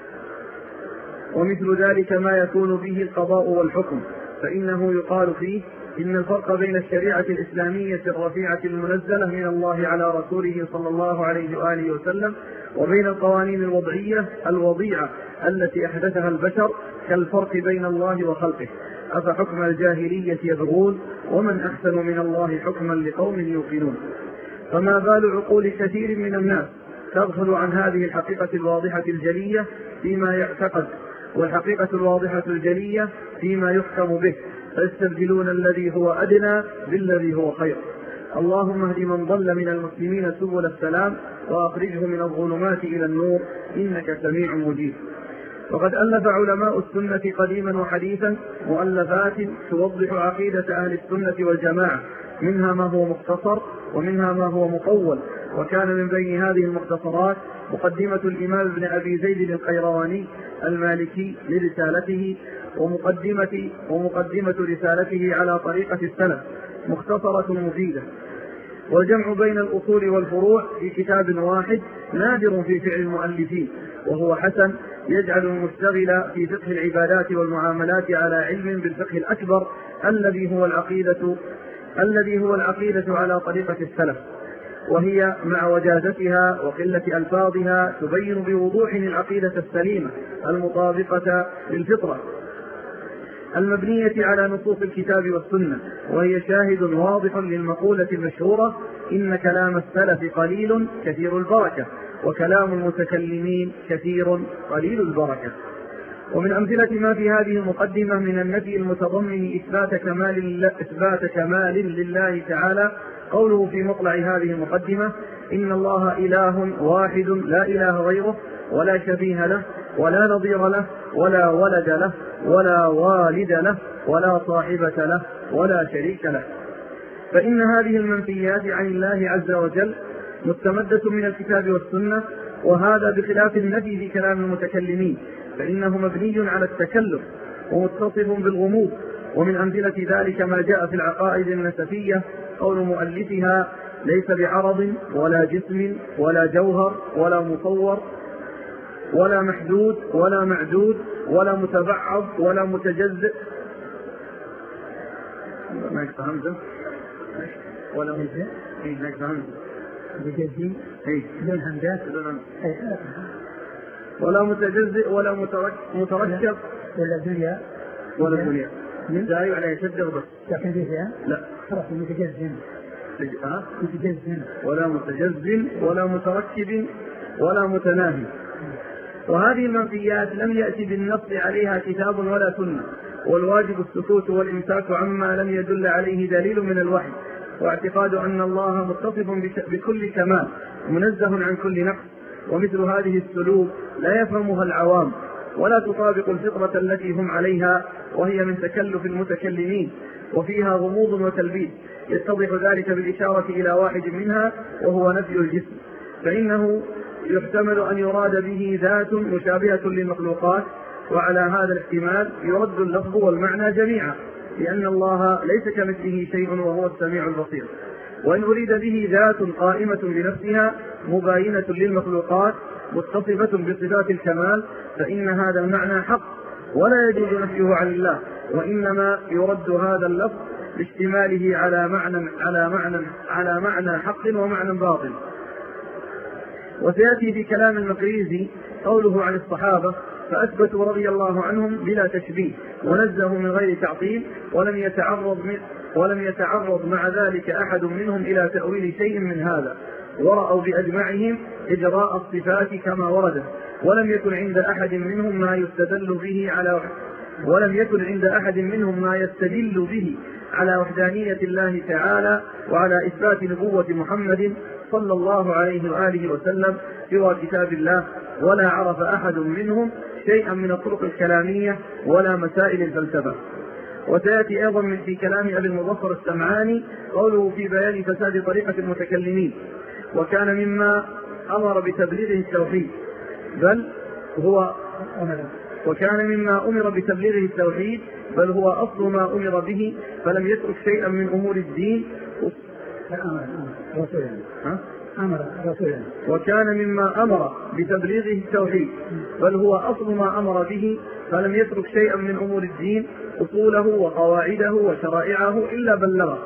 ومثل ذلك ما يكون به القضاء والحكم، فإنه يقال فيه إن الفرق بين الشريعة الإسلامية الرفيعة المنزلة من الله على رسوله صلى الله عليه وآله وسلم وبين القوانين الوضعية الوضيعة التي أحدثها البشر كالفرق بين الله وخلقه. أفحكم الجاهلية يبغون ومن أحسن من الله حكما لقوم يوقنون. فما بال عقول كثير من الناس تغفل عن هذه الحقيقة الواضحة الجلية فيما يعتقد، والحقيقة الواضحة الجلية فيما يحكم به، فيستبدلون الذي هو أدنى بالذي هو خير. اللهم اهد من ضل من المسلمين سبل السلام وأخرجه من الظلمات إلى النور إنك سميع مجيب. وقد ألف علماء السنة قديما وحديثا مؤلفات توضح عقيدة أهل السنة والجماعة، منها ما هو مختصر ومنها ما هو مطول، وكان من بين هذه المختصرات مقدمة الإمام ابن أبي زيد القيرواني المالكي لرسالته، ومقدمة, ومقدمة رسالته على طريقة السلف مختصرة مفيدة. والجمع بين الأصول والفروع في كتاب واحد نادر في فعل المؤلفين، وهو حسن يجعل المشتغل في فقه العبادات والمعاملات على علم بالفقه الأكبر الذي هو العقيدة الذي هو العقيدة على طريقة السلف، وهي مع وجازتها وقلة ألفاظها تبين بوضوح العقيدة السليمة المطابقة للفطرة المبنية على نصوص الكتاب والسنة، وهي شاهد واضح للمقولة المشهورة إن كلام السلف قليل كثير البركة، وكلام المتكلمين كثير قليل البركة. ومن أمثلة ما في هذه المقدمة من النفي المتضمن إثبات كمال, إثبات كمال لله تعالى قوله في مطلع هذه المقدمة إن الله إله واحد لا إله غيره ولا شبيه له ولا نظير له ولا ولد له ولا والد له ولا صاحبة له ولا شريك له. فإن هذه المنفيات عن الله عز وجل مستمدة من الكتاب والسنة، وهذا بخلاف النفي في كلام المتكلمين، فإنه مبني على التكلف ومتصف بالغموض. ومن أمثلة ذلك ما جاء في العقائد النسفية قول مؤلفها ليس بعرض ولا جسم ولا جوهر ولا مصور ولا محدود ولا معدود ولا متبعض ولا متجزئ ما يفهمته ولا متجزئ اي ما يفهمته بجزئ اي بدون همزات ولا متجزئ ولا متركب ولا دنيا ولا دنيا جاي على يشد بس لكن فيها لا خلاص متجزئ ها متجزئ ولا متجزئ ولا متركب ولا متناهي. وهذه المنفيات لم يأتي بالنص عليها كتاب ولا سنة، والواجب السكوت والإمساك عما لم يدل عليه دليل من الوحي، واعتقاد أن الله متصف بكل كمال منزه عن كل نقص. ومثل هذه السلوك لا يفهمها العوام ولا تطابق الفطرة التي هم عليها، وهي من تكلف المتكلمين وفيها غموض وتلبيس. يتضح ذلك بالإشارة إلى واحد منها وهو نفي الجسم، فإنه يحتمل أن يراد به ذات مشابهة للمخلوقات، وعلى هذا الاحتمال يرد اللفظ والمعنى جميعا، لأن الله ليس كمثله شيء وهو السميع البصير. وإن أريد به ذات قائمة بنفسها مباينة للمخلوقات متصفة بصفات الكمال، فإن هذا المعنى حق ولا يجوز نفيه عن الله، وإنما يرد هذا اللفظ باشتماله على معنى على معنى على معنى حق ومعنى باطل. وسيأتي في كلام المقريزي قوله عن الصحابة فأثبتوا رضي الله عنهم بلا تشبيه ونزهوا من غير تعطيل، ولم يتعرض من ولم يتعرض مع ذلك أحد منهم إلى تأويل شيء من هذا، ورأوا بأجمعهم إجراء الصفات كما ورد، ولم يكن عند أحد منهم ما يستدل به على ولم يكن عند أحد منهم ما يستدل به على وحدانية الله تعالى وعلى إثبات نبوة محمد صلى الله عليه وآله وسلم سوى كتاب الله، ولا عرف أحد منهم شيئا من الطرق الكلامية ولا مسائل الفلسفة. وسيأتي أيضا من في كلام أبي المظفر السمعاني قوله في بيان فساد طريقة المتكلمين: وكان مما أمر بتبليغه التوحيد بل هو وكان مما أمر بتبليغه التوحيد بل هو أصل ما أمر به، فلم يترك شيئا من أمور الدين. وكان مما أمر بتبليغه التوحيد بل هو أصل ما أمر به، فلم يترك شيئا من أمور الدين أصوله وقواعده وشرائعه إلا بلغه،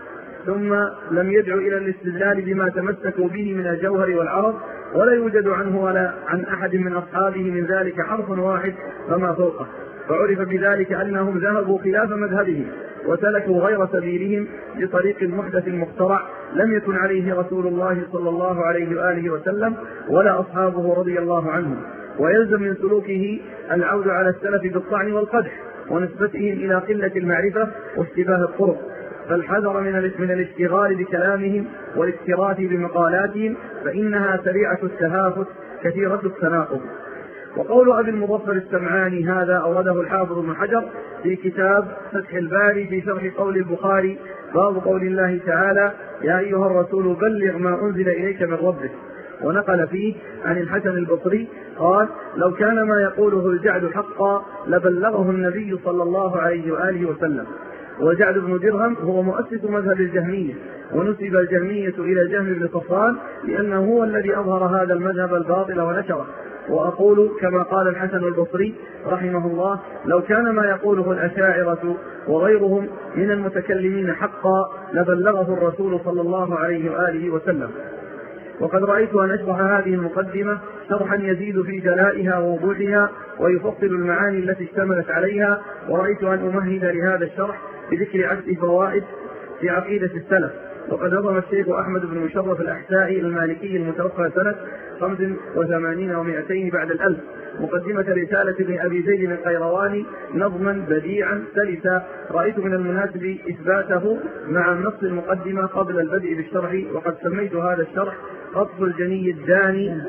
ثم لم يدعو إلى الاستدلال بما تمسكوا به من الجوهر والعرض، ولا يوجد عنه ولا عن أحد من أصحابه من ذلك حرف واحد فما فوقه، فعرف بذلك أنهم ذهبوا خلاف مذهبهم وسلكوا غير سبيلهم بطريق محدث مخترع لم يكن عليه رسول الله صلى الله عليه وآله وسلم ولا أصحابه رضي الله عنهم. ويلزم من سلوكه العود على السلف بالطعن والقدح ونسبتهم إلى قلة المعرفة واشتباه الطرق، فالحذر من الاشتغال بكلامهم والاكتراث بمقالاتهم، فإنها سريعة التهافت كثيرة التناقض. وقول أبي المظفر السمعاني هذا أورده الحافظ ابن حجر في كتاب فتح الباري في شرح قول البخاري باب قول الله تعالى: يا أيها الرسول بلغ ما أنزل إليك من ربك. ونقل فيه عن الحسن البصري قال: لو كان ما يقوله الجعد حقا لبلغه النبي صلى الله عليه وآله وسلم. وجعد بن درهم هو مؤسس مذهب الجهمية، ونسب الجهمية إلى جهم بن صفوان لأنه هو الذي أظهر هذا المذهب الباطل ونشره. وأقول كما قال الحسن البصري رحمه الله: لو كان ما يقوله الأشاعرة وغيرهم من المتكلمين حقا لبلغه الرسول صلى الله عليه وآله وسلم. وقد رأيت أن أشرح هذه المقدمة شرحا يزيد في جلائها ووضوحها ويفصل المعاني التي اشتملت عليها، ورأيت أن أمهد لهذا الشرح بذكر عدة فوائد في عقيدة السلف. وقد نظم الشيخ أحمد بن مشرف الأحسائي المالكي المتوفى سنة خمس وثمانين ومائتين بعد الألف مقدمة رسالة ابن أبي زيد القيرواني نظما بديعا سلسا، رأيت من المناسب إثباته مع نص المقدمة قبل البدء بالشرح، وقد سميت هذا الشرح قطف الجني الداني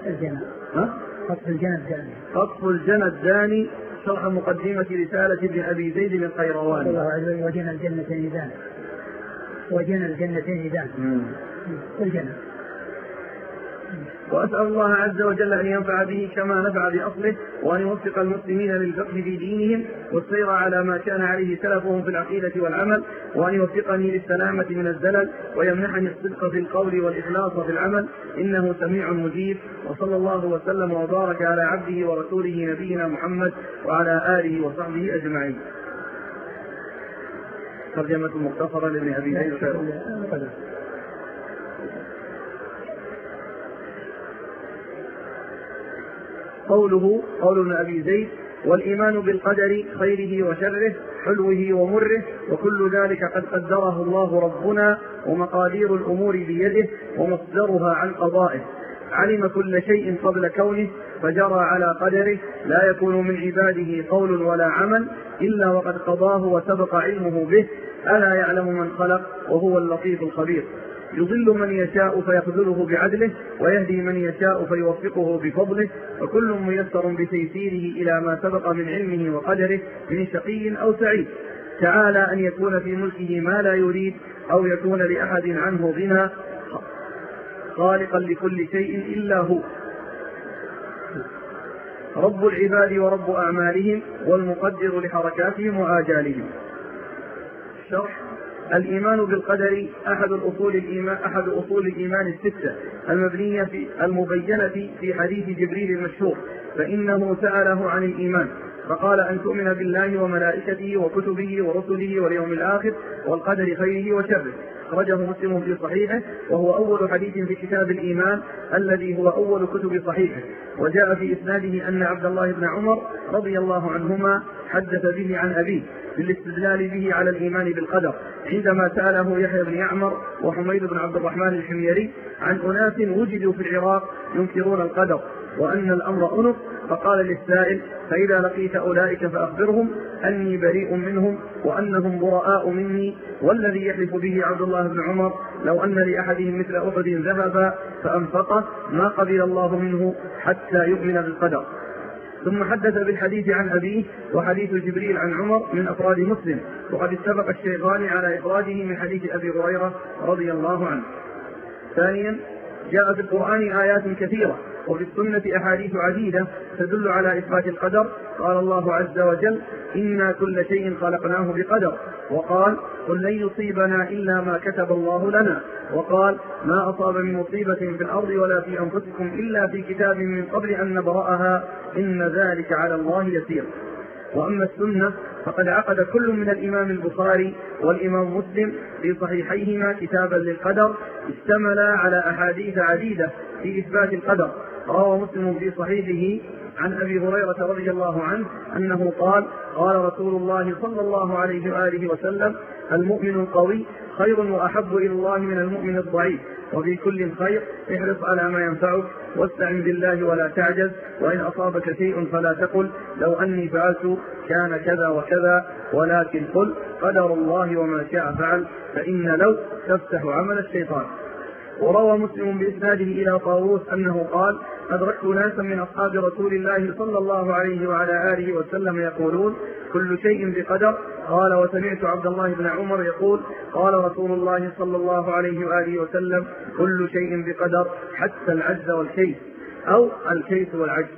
قطف الجنى الداني قطف الجنى الداني شرح مقدمة رسالة ابن أبي زيد القيرواني. وجنى الجنتين دان وجنى الجنتين دان الجنة. وأسأل الله عز وجل أن ينفع به كما نفع بأصله، وأن يوفق المسلمين للفقه في دينهم والسير على ما كان عليه سلفهم في العقيدة والعمل، وأن يوفقني للسلامة من الزلل، ويمنحني الصدق في القول والإخلاص في العمل، إنه سميع مجيب. وصلى الله وسلم وبارك على عبده ورسوله نبينا محمد وعلى آله وصحبه أجمعين. ترجمة مختصرة لابن أبي زيد. قوله قول ابن أبي زيد: والإيمان بالقدر خيره وشره حلوه ومره وكل ذلك قد قدره الله ربنا، ومقادير الأمور بيده ومصدرها عن قضائه، علم كل شيء قبل كونه فجرى على قدره، لا يكون من عباده قول ولا عمل إلا وقد قضاه وسبق علمه به، ألا يعلم من خلق وهو اللطيف الخبير. يضل من يشاء فيخذله بعدله، ويهدي من يشاء فيوفقه بفضله، وكل ميسر بتيسيره إلى ما سبق من علمه وقدره من شقي أو سعيد. تعالى أن يكون في ملكه ما لا يريد، أو يكون لأحد عنه غنى، خالقا لكل شيء إلا هو، رب العباد ورب أعمالهم، والمقدر لحركاتهم وآجالهم. الشرح: الإيمان بالقدر أحد الأصول الإيمان أحد أصول الإيمان الستة المبنية في المبينة في حديث جبريل المشهور، فإنه سأله عن الإيمان فقال: أن تؤمن بالله وملائكته وكتبه ورسله واليوم الآخر والقدر خيره وشره. أخرجه مسلم في صحيحه، وهو أول حديث في كتاب الإيمان الذي هو أول كتب صحيحه. وجاء في إسناده أن عبد الله بن عمر رضي الله عنهما حدث به عن أبيه بالاستدلال به على الإيمان بالقدر، عندما سأله يحيى بن يعمر وحميد بن عبد الرحمن الحميري عن أناس وجدوا في العراق ينكرون القدر، وأن الأمر أنف. فقال للسائل: فإذا لقيت أولئك فأخبرهم أني بريء منهم وأنهم براء مني، والذي يحلف به عبد الله بن عمر لو أن لأحدهم مثل أحد ذهبا فأنفقه ما قبل الله منه حتى يؤمن بالقدر. ثم حدث بالحديث عن أبيه وحديث جبريل عن عمر من أفراد مسلم، وقد اتفق الشيخان على إخراجه من حديث أبي هريرة رضي الله عنه. ثانيا، جاء في القرآن آيات كثيرة وفي السنة أحاديث عديدة تدل على إثبات القدر. قال الله عز وجل: إنا كل شيء خلقناه بقدر. وقال: قل لن يصيبنا إلا ما كتب الله لنا. وقال: ما أصاب من مصيبة في الأرض ولا في أنفسكم إلا في كتاب من قبل أن نبرأها إن ذلك على الله يسير. وأما السنة فقد عقد كل من الإمام البخاري والإمام مسلم في صحيحيهما كتابا للقدر اشتمل على أحاديث عديدة في إثبات القدر. روى مسلم في صحيحه عن أبي هريرة رضي الله عنه أنه قال: قال رسول الله صلى الله عليه وآله وسلم: المؤمن القوي خير وأحب إلى الله من المؤمن الضعيف، وفي كل خير احرص على ما ينفعك واستعن بالله ولا تعجز، وإن أصابك شيء فلا تقل لو أني فعلت كان كذا وكذا، ولكن قل قدر الله وما شاء فعل، فإن لو تفتح عمل الشيطان. وروى مسلم بإسناده إلى طاووس أنه قال: أدركت ناسا من أصحاب رسول الله صلى الله عليه وعلى آله وسلم يقولون: كل شيء بقدر. قال: وسمعت عبد الله بن عمر يقول: قال رسول الله صلى الله عليه وآله وسلم: كل شيء بقدر حتى العجز والكيس، أو الكيس والعجز.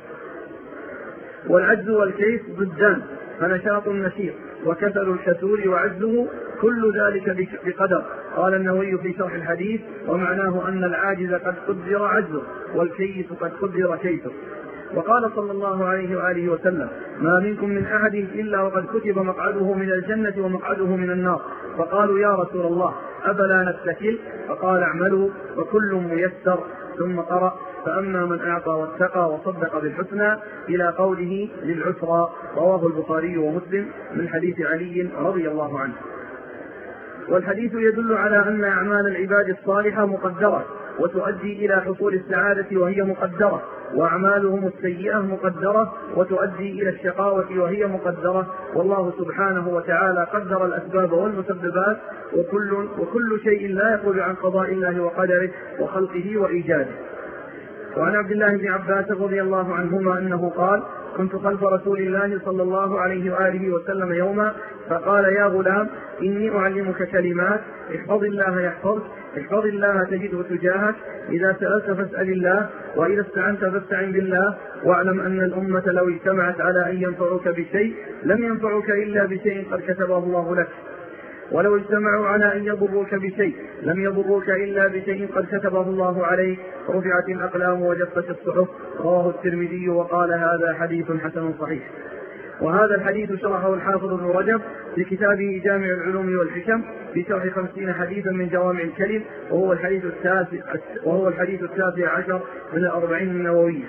والعجز والكيس ضدان، فنشاط النشيط وكسل الكسول وعجزه كل ذلك بقدر. قال النووي في شرح الحديث: ومعناه أن العاجز قد قدر عجزه والكيس قد قدر كيسه. وقال صلى الله عليه وآله وسلم: ما منكم من أحد إلا وقد كتب مقعده من الجنة ومقعده من النار. فقالوا: يا رسول الله أفلا نتكل؟ فقال: اعملوا وكل ميسر. ثم قرأ: فأما من أعطى واتقى وصدق بالحسنى إلى قوله للعسرى. رواه البخاري ومسلم من حديث علي رضي الله عنه. والحديث يدل على أن أعمال العباد الصالحة مقدرة وتؤدي إلى حصول السعادة وهي مقدرة، وأعمالهم السيئة مقدرة وتؤدي إلى الشقاوة وهي مقدرة. والله سبحانه وتعالى قدر الأسباب والمسببات، وكل, وكل شيء لا يخرج عن قضاء الله وقدره وخلقه وإيجاده. وعن عبد الله بن عباس رضي الله عنهما أنه قال: كنت خلف رسول الله صلى الله عليه وآله وسلم يوما فقال: يا غلام إني أعلمك كلمات، احفظ الله يحفظك، احفظ الله تجده تجاهك، إذا سألت فاسأل الله، وإذا استعنت فاستعن بالله، واعلم أن الأمة لو اجتمعت على أن ينفعوك بشيء لم ينفعك إلا بشيء قد كتبه الله لك، ولو اجتمعوا على أن يضروك بشيء لم يضروك إلا بشيء قد كتبه الله عليك، رفعت الأقلام وجفت الصحف. رواه الترمذي وقال: هذا حديث حسن صحيح. وهذا الحديث شرحه الحافظ ابن رجب في كتابه جامع العلوم والحكم في شرح خمسين حديثا من جوامع الكلم، وهو الحديث التاسع وهو الحديث التاسع عشر من الأربعين النووية.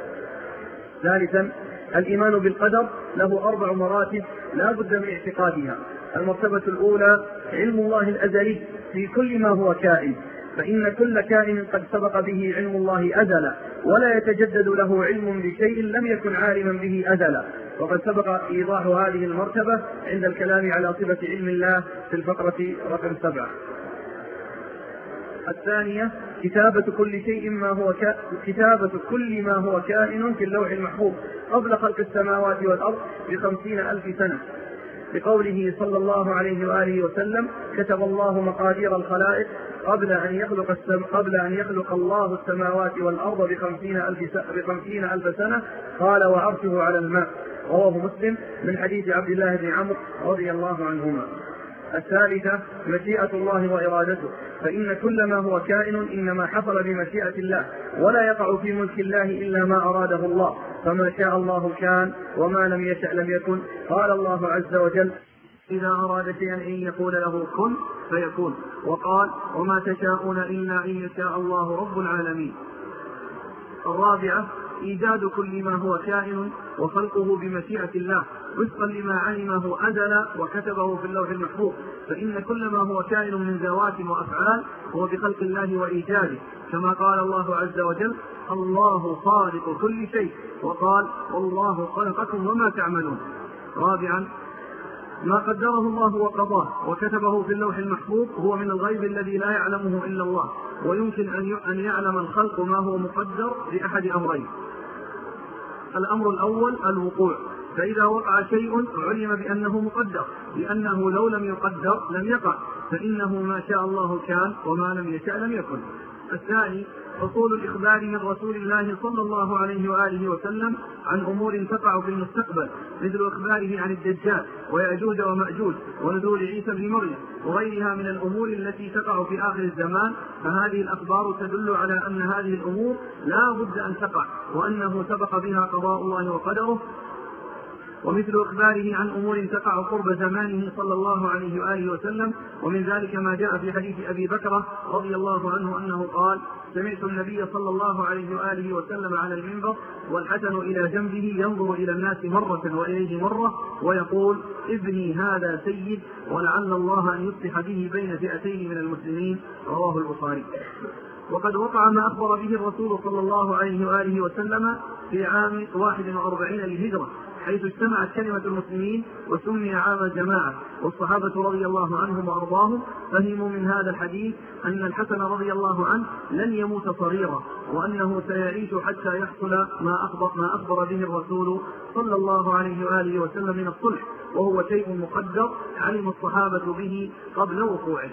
ثالثا، الإيمان بالقدر له أربع مراتب لا بد من اعتقادها. المرتبة الأولى علم الله الأزلي في كل ما هو كائن، فإن كل كائن قد سبق به علم الله أزلا، ولا يتجدد له علم بشيء لم يكن عالما به أزلا، وقد سبق إيضاح هذه المرتبة عند الكلام على صفة علم الله في الفقرة رقم سبعة. الثانية كتابة كل شيء ما هو ك... كتابة كل ما هو كائن في اللوح المحفوظ قبل خلق السماوات والأرض بخمسين ألف سنة، بقوله صلى الله عليه وآله وسلم: كتب الله مقادير الخلائق قبل أن يخلق السم... قبل أن يخلق الله السماوات والأرض بخمسين ألف س... بخمسين ألف سنة. قال: وعرشه على الماء. رواه مسلم من حديث عبد الله بن عمرو رضي الله عنهما. الثالثة مشيئة الله وإرادته، فإن كل ما هو كائن إنما حصل بمشيئة الله، ولا يقع في ملك الله إلا ما أراده الله، فما شاء الله كان وما لم يشأ لم يكن. قال الله عز وجل: إذا أراد شيئا أن يقول له كن فيكون. وقال: وما تشاءون إلا أن يشاء الله رب العالمين. الرابعة إيجاد كل ما هو كائن وخلقه بمشيئة الله وفقا لما علمه أزلا وكتبه في اللوح المحفوظ، فإن كل ما هو كائن من ذوات وأفعال هو بخلق الله وإيجاده، كما قال الله عز وجل: الله خالق كل شيء، وقال والله خلقكم وما تعملون. رابعا ما قدره الله وقضاه وكتبه في اللوح المحفوظ هو من الغيب الذي لا يعلمه إلا الله، ويمكن أن يعلم الخلق ما هو مقدر بأحد أمرين. الأمر الأول الوقوع، فإذا وقع شيء علم بأنه مقدر، لأنه لو لم يقدر لم يقع، فإنه ما شاء الله كان وما لم يشاء لم يكن. الثاني حصول الإخبار من رسول الله صلى الله عليه وآله وسلم عن أمور تقع في المستقبل، مثل إخباره عن الدجال ويأجوج ومأجوج ونزول عيسى بن مريم وغيرها من الأمور التي تقع في آخر الزمان، فهذه الأخبار تدل على أن هذه الأمور لا بد أن تقع، وأنه سبق بها قضاء الله وقدره. ومثل إخباره عن أمور تقع قرب زمانه صلى الله عليه وآله وسلم، ومن ذلك ما جاء في حديث أبي بكر رضي الله عنه أنه قال: سمعت النبي صلى الله عليه وآله وسلم على المنبر والحسن إلى جنبه ينظر إلى الناس مرة وإليه مرة ويقول: ابني هذا سيد ولعل الله أن يصلح به بين فئتين من المسلمين. رواه البخاري. وقد وقع ما أخبر به الرسول صلى الله عليه وآله وسلم في عام واحد وأربعين للهجرة، حيث اجتمعت كلمة المسلمين وسمي عام الجماعة، والصحابة رضي الله عنهم وأرضاهم فهموا من هذا الحديث أن الحسن رضي الله عنه لن يموت صغيرا، وأنه سيعيش حتى يحصل ما أخبر, ما أخبر به الرسول صلى الله عليه وآله وسلم من الصلح، وهو شيء مقدر علم الصحابة به قبل وقوعه.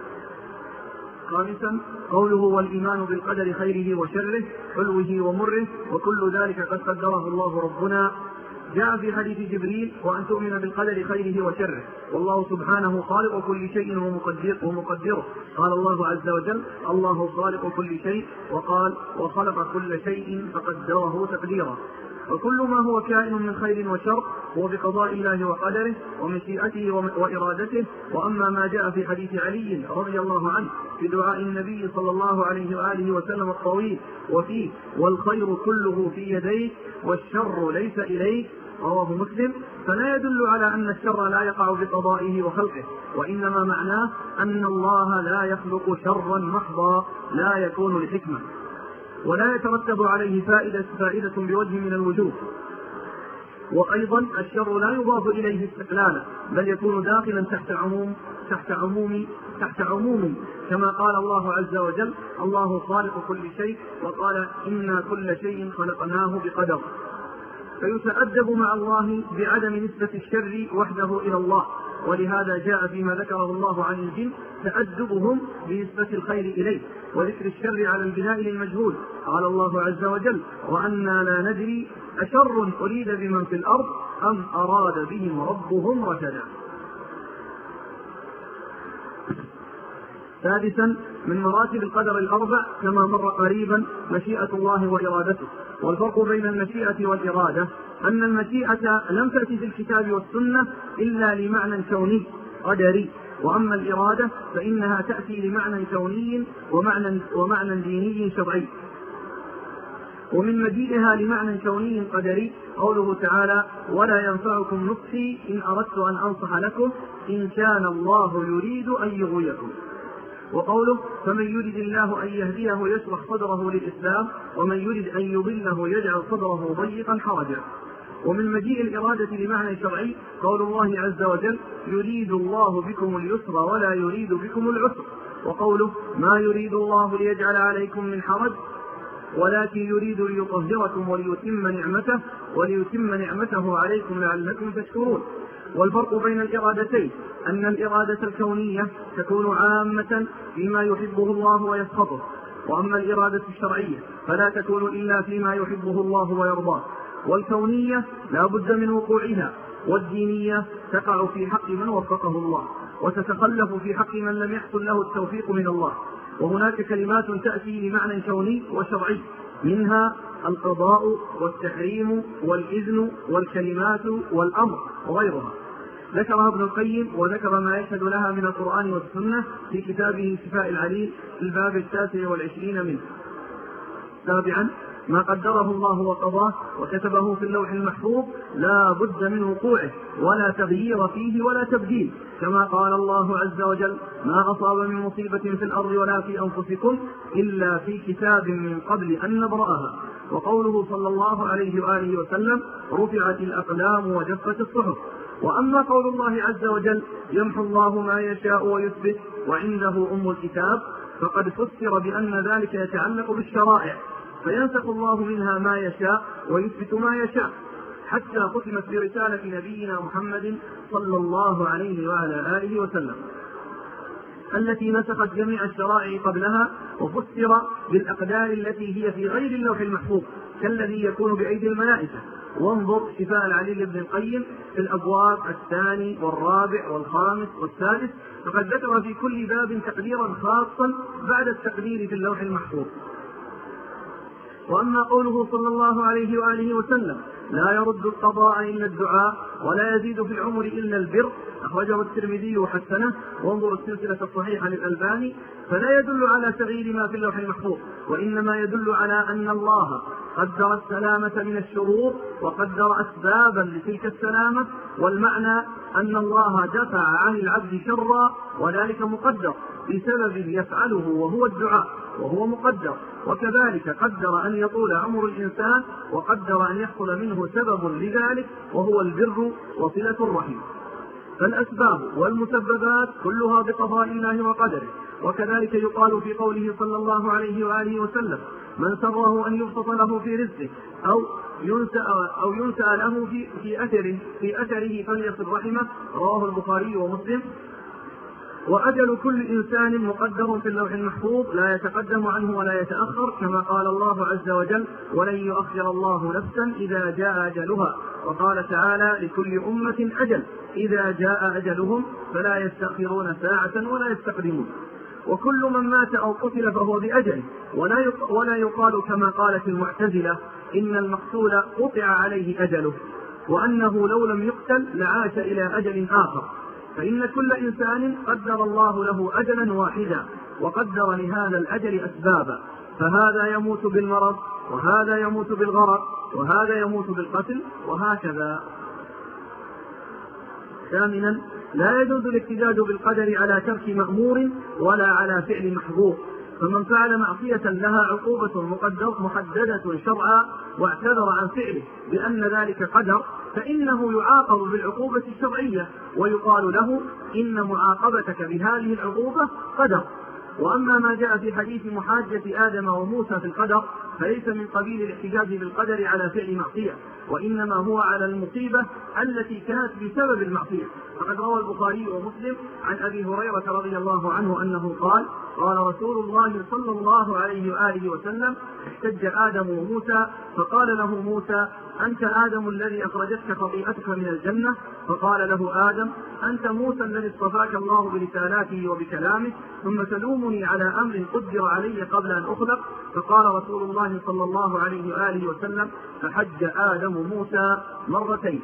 خامسا قوله: والإيمان بالقدر خيره وشره حلوه ومره وكل ذلك قد قدره الله ربنا. جاء في حديث جبريل: وأن تؤمن بالقدر خيره وشره، والله سبحانه خالق كل شيء ومقدر ومقدره. قال الله عز وجل: الله خالق كل شيء، وقال: وخلق كل شيء فقدره تقديرا. وكل ما هو كائن من خير وشر هو بقضاء الله وقدره ومشيئته وإرادته. وأما ما جاء في حديث علي رضي الله عنه في دعاء النبي صلى الله عليه وآله وسلم الطويل وفيه: والخير كله في يديك والشر ليس إليك، رواه مسلم، فلا يدل على أن الشر لا يقع بقضائه وخلقه، وإنما معناه أن الله لا يخلق شرا محضا لا يكون لحكمة، ولا يترتب عليه فائدة, فائدة بوجه من الوجوه. وأيضا الشر لا يضاف إليه استقلالا، بل يكون داخلا تحت عموم تحت عموم تحت عموم كما قال الله عز وجل: الله خالق كل شيء، وقال: إنا كل شيء خلقناه بقدر. فيتأدب مع الله بعدم نسبة الشر وحده إلى الله، ولهذا جاء فيما ذكره الله عن الجن تأدبهم بنسبة الخير إليه، وذكر الشر على البناء للمجهول. قال الله عز وجل: وأنا لا ندري أشر أريد بمن في الأرض أم أراد بهم ربهم رشدا. سادسا من مراتب القدر الأربع كما مر قريبا مشيئة الله وإرادته. والفرق بين المشيئة والإرادة أن المشيئة لم تأتي في الكتاب والسنة إلا لمعنى كوني قدري، وأما الإرادة فإنها تأتي لمعنى كوني ومعنى, ومعنى ديني شرعي. ومن مجيئها لمعنى كوني قدري قوله تعالى: ولا ينفعكم نصحي إن أردت أن أنصح لكم إن كان الله يريد أن يغويكم. وقوله: فمن يريد الله أن يهديه يشرح صدره للإسلام ومن يريد أن يضله يجعل صدره ضيقا حرجا. ومن مجيء الإرادة لمعنى شرعي قول الله عز وجل: يريد الله بكم اليسر ولا يريد بكم العسر. وقوله: ما يريد الله ليجعل عليكم من حرج ولكن يريد ليطهركم وليتم نعمته وليتم نعمته عليكم لعلكم تشكرون. والفرق بين الإرادتين أن الإرادة الكونية تكون عامة فيما يحبه الله ويسخطه، وأما الإرادة الشرعية فلا تكون إلا فيما يحبه الله ويرضاه. والكونية لا بد من وقوعها، والدينية تقع في حق من وفقه الله وتتخلف في حق من لم يحصل له التوفيق من الله. وهناك كلمات تأتي لمعنى كوني وشرعي، منها القضاء والتحريم والإذن والكلمات والأمر وغيرها، ذكرها ابن القيم وذكر ما يشهد لها من القرآن والسنة في كتابه شفاء العليل في الباب التاسع والعشرين منه. سابعا ما قدره الله وقضاه وكتبه في اللوح المحفوظ لا بد من وقوعه ولا تغيير فيه ولا تبديل، كما قال الله عز وجل: ما أصاب من مصيبة في الأرض ولا في أنفسكم إلا في كتاب من قبل أن نبرأها. وقوله صلى الله عليه وآله وسلم: رفعت الأقلام وجفت الصحف. وأما قول الله عز وجل: يمحو الله ما يشاء ويثبت وعنده أم الكتاب، فقد فسر بأن ذلك يتعلق بالشرائع، فينسخ الله منها ما يشاء ويثبت ما يشاء، حتى ختمت برسالة نبينا محمد صلى الله عليه وعلى آله وسلم التي نسخت جميع الشرائع قبلها، وفسر بالأقدار التي هي في غير اللوح المحفوظ كالذي يكون بأيدي الملائكة. وانظر شفاء العليل بن القيم في الأبواب الثاني والرابع والخامس والسادس، فقد ذكر في كل باب تقديرا خاصا بعد التقدير في اللوح المحفوظ. وأما قوله صلى الله عليه وآله وسلم: لا يرد القضاء إلا الدعاء ولا يزيد في العمر إلا البر، أخرجه الترمذي وحسنه، وانظر السلسلة الصحيحة للألباني، فلا يدل على تغيير ما في اللوح المحفوظ، وإنما يدل على أن الله قدر السلامة من الشرور وقدر أسبابا لتلك السلامة، والمعنى أن الله دفع عن العبد شرا وذلك مقدر بسبب يفعله وهو الدعاء وهو مقدر. وكذلك قدر أن يطول عمر الإنسان وقدر أن يحصل منه سبب لذلك وهو البر وصلة الرحم. فالأسباب والمسببات كلها بقضاء الله وقدره. وكذلك يقال في قوله صلى الله عليه وآله وسلم: من سره أن يبسط له في رزقه أو ينسأ, أو ينسأ له في, في, أثره في أثره فليصل رحمه، رواه البخاري ومسلم. وأجل كل إنسان مقدر في اللوح المحفوظ لا يتقدم عنه ولا يتأخر، كما قال الله عز وجل: ولن يؤخر الله نفسا إذا جاء أجلها. وقال تعالى: لكل أمة أجل إذا جاء أجلهم فلا يستأخرون ساعة ولا يستقدمون. وكل من مات أو قتل فهو بأجل، ولا يقال كما قالت المعتزلة إن المقتول قطع عليه أجله، وأنه لو لم يقتل لعاش إلى أجل آخر، فإن كل إنسان قدر الله له أجلا واحدا وقدر لهذا الأجل أسبابا، فهذا يموت بالمرض وهذا يموت بالغرق وهذا يموت بالقتل وهكذا. ثامنا: لا يجوز الاحتجاج بالقدر على ترك مأمور ولا على فعل محظور، فمن فعل معصية لها عقوبة محددة شرعا واعتذر عن فعله بأن ذلك قدر، فإنه يعاقب بالعقوبة الشرعية ويقال له: إن معاقبتك بهذه العقوبة قدر. وأما ما جاء في حديث محاجة آدم وموسى في القدر فليس من قبيل الاحتجاج بالقدر على فعل معصية، وإنما هو على المصيبة التي كانت بسبب المعصية. فقد روى البخاري ومسلم عن أبي هريرة رضي الله عنه أنه قال: قال رسول الله صلى الله عليه وآله وسلم: احتج آدم وموسى فقال له موسى: أنت آدم الذي أخرجتك خطيئتك من الجنة؟ فقال له آدم: أنت موسى الذي اصطفاك الله برسالاته وبكلامه، ثم تلومني على أمر قدر علي قبل أن أخلق؟ فقال رسول الله صلى الله عليه وآله وسلم: فحج آدم موسى مرتين.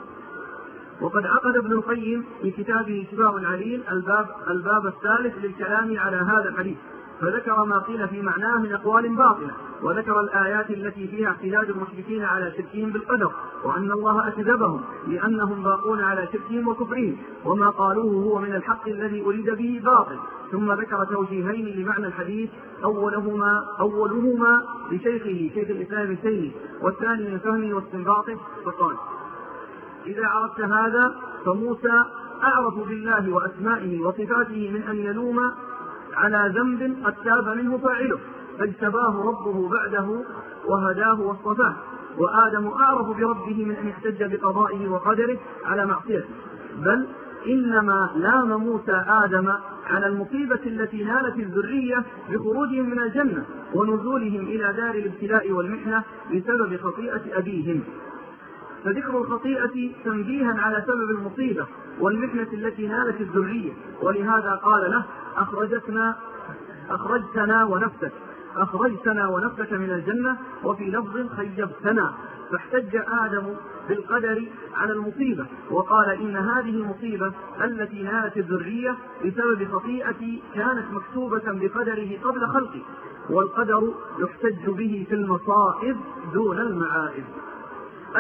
وقد عقد ابن القيم في كتابه شفاء العليل الباب, الباب الثالث للكلام على هذا الحديث، فذكر ما قيل في معناه من أقوال باطلة، وذكر الآيات التي فيها احتجاج المشركين على شركهم بالقدر، وأن الله أكذبهم لأنهم باقون على شركهم وكفرهم، وما قالوه هو من الحق الذي أريد به باطل. ثم ذكر توجيهين لمعنى الحديث، أولهما, أولهما لشيخه شيخ الإسلام ابن تيمية، والثاني من فهمه واستنباطه، فقال: إذا عرفت هذا فموسى أعرف بالله وأسمائه وصفاته من أن يلوم على ذنب قد تاب منه فاعله، فاجتباه ربه بعده وهداه واصطفاه. وآدم أعرف بربه من أن يحتج بقضائه وقدره على معصيته، بل إنما لام موسى آدم على المصيبة التي نالت الذرية بخروجهم من الجنة ونزولهم إلى دار الابتلاء والمحنة بسبب خطيئة أبيهم. فذكر الخطيئة تنبيها على سبب المصيبة والمحنة التي نالت الذرية، ولهذا قال له: أخرجتنا أخرجتنا ونفسك أخرجتنا ونفسك من الجنة، وفي لفظ خيبتنا. فاحتج آدم بالقدر على المصيبة وقال: إن هذه المصيبة التي نالت الذرية بسبب خطيئة كانت مكتوبة بقدره قبل خلقه، والقدر يحتج به في المصائب دون المعائب. أي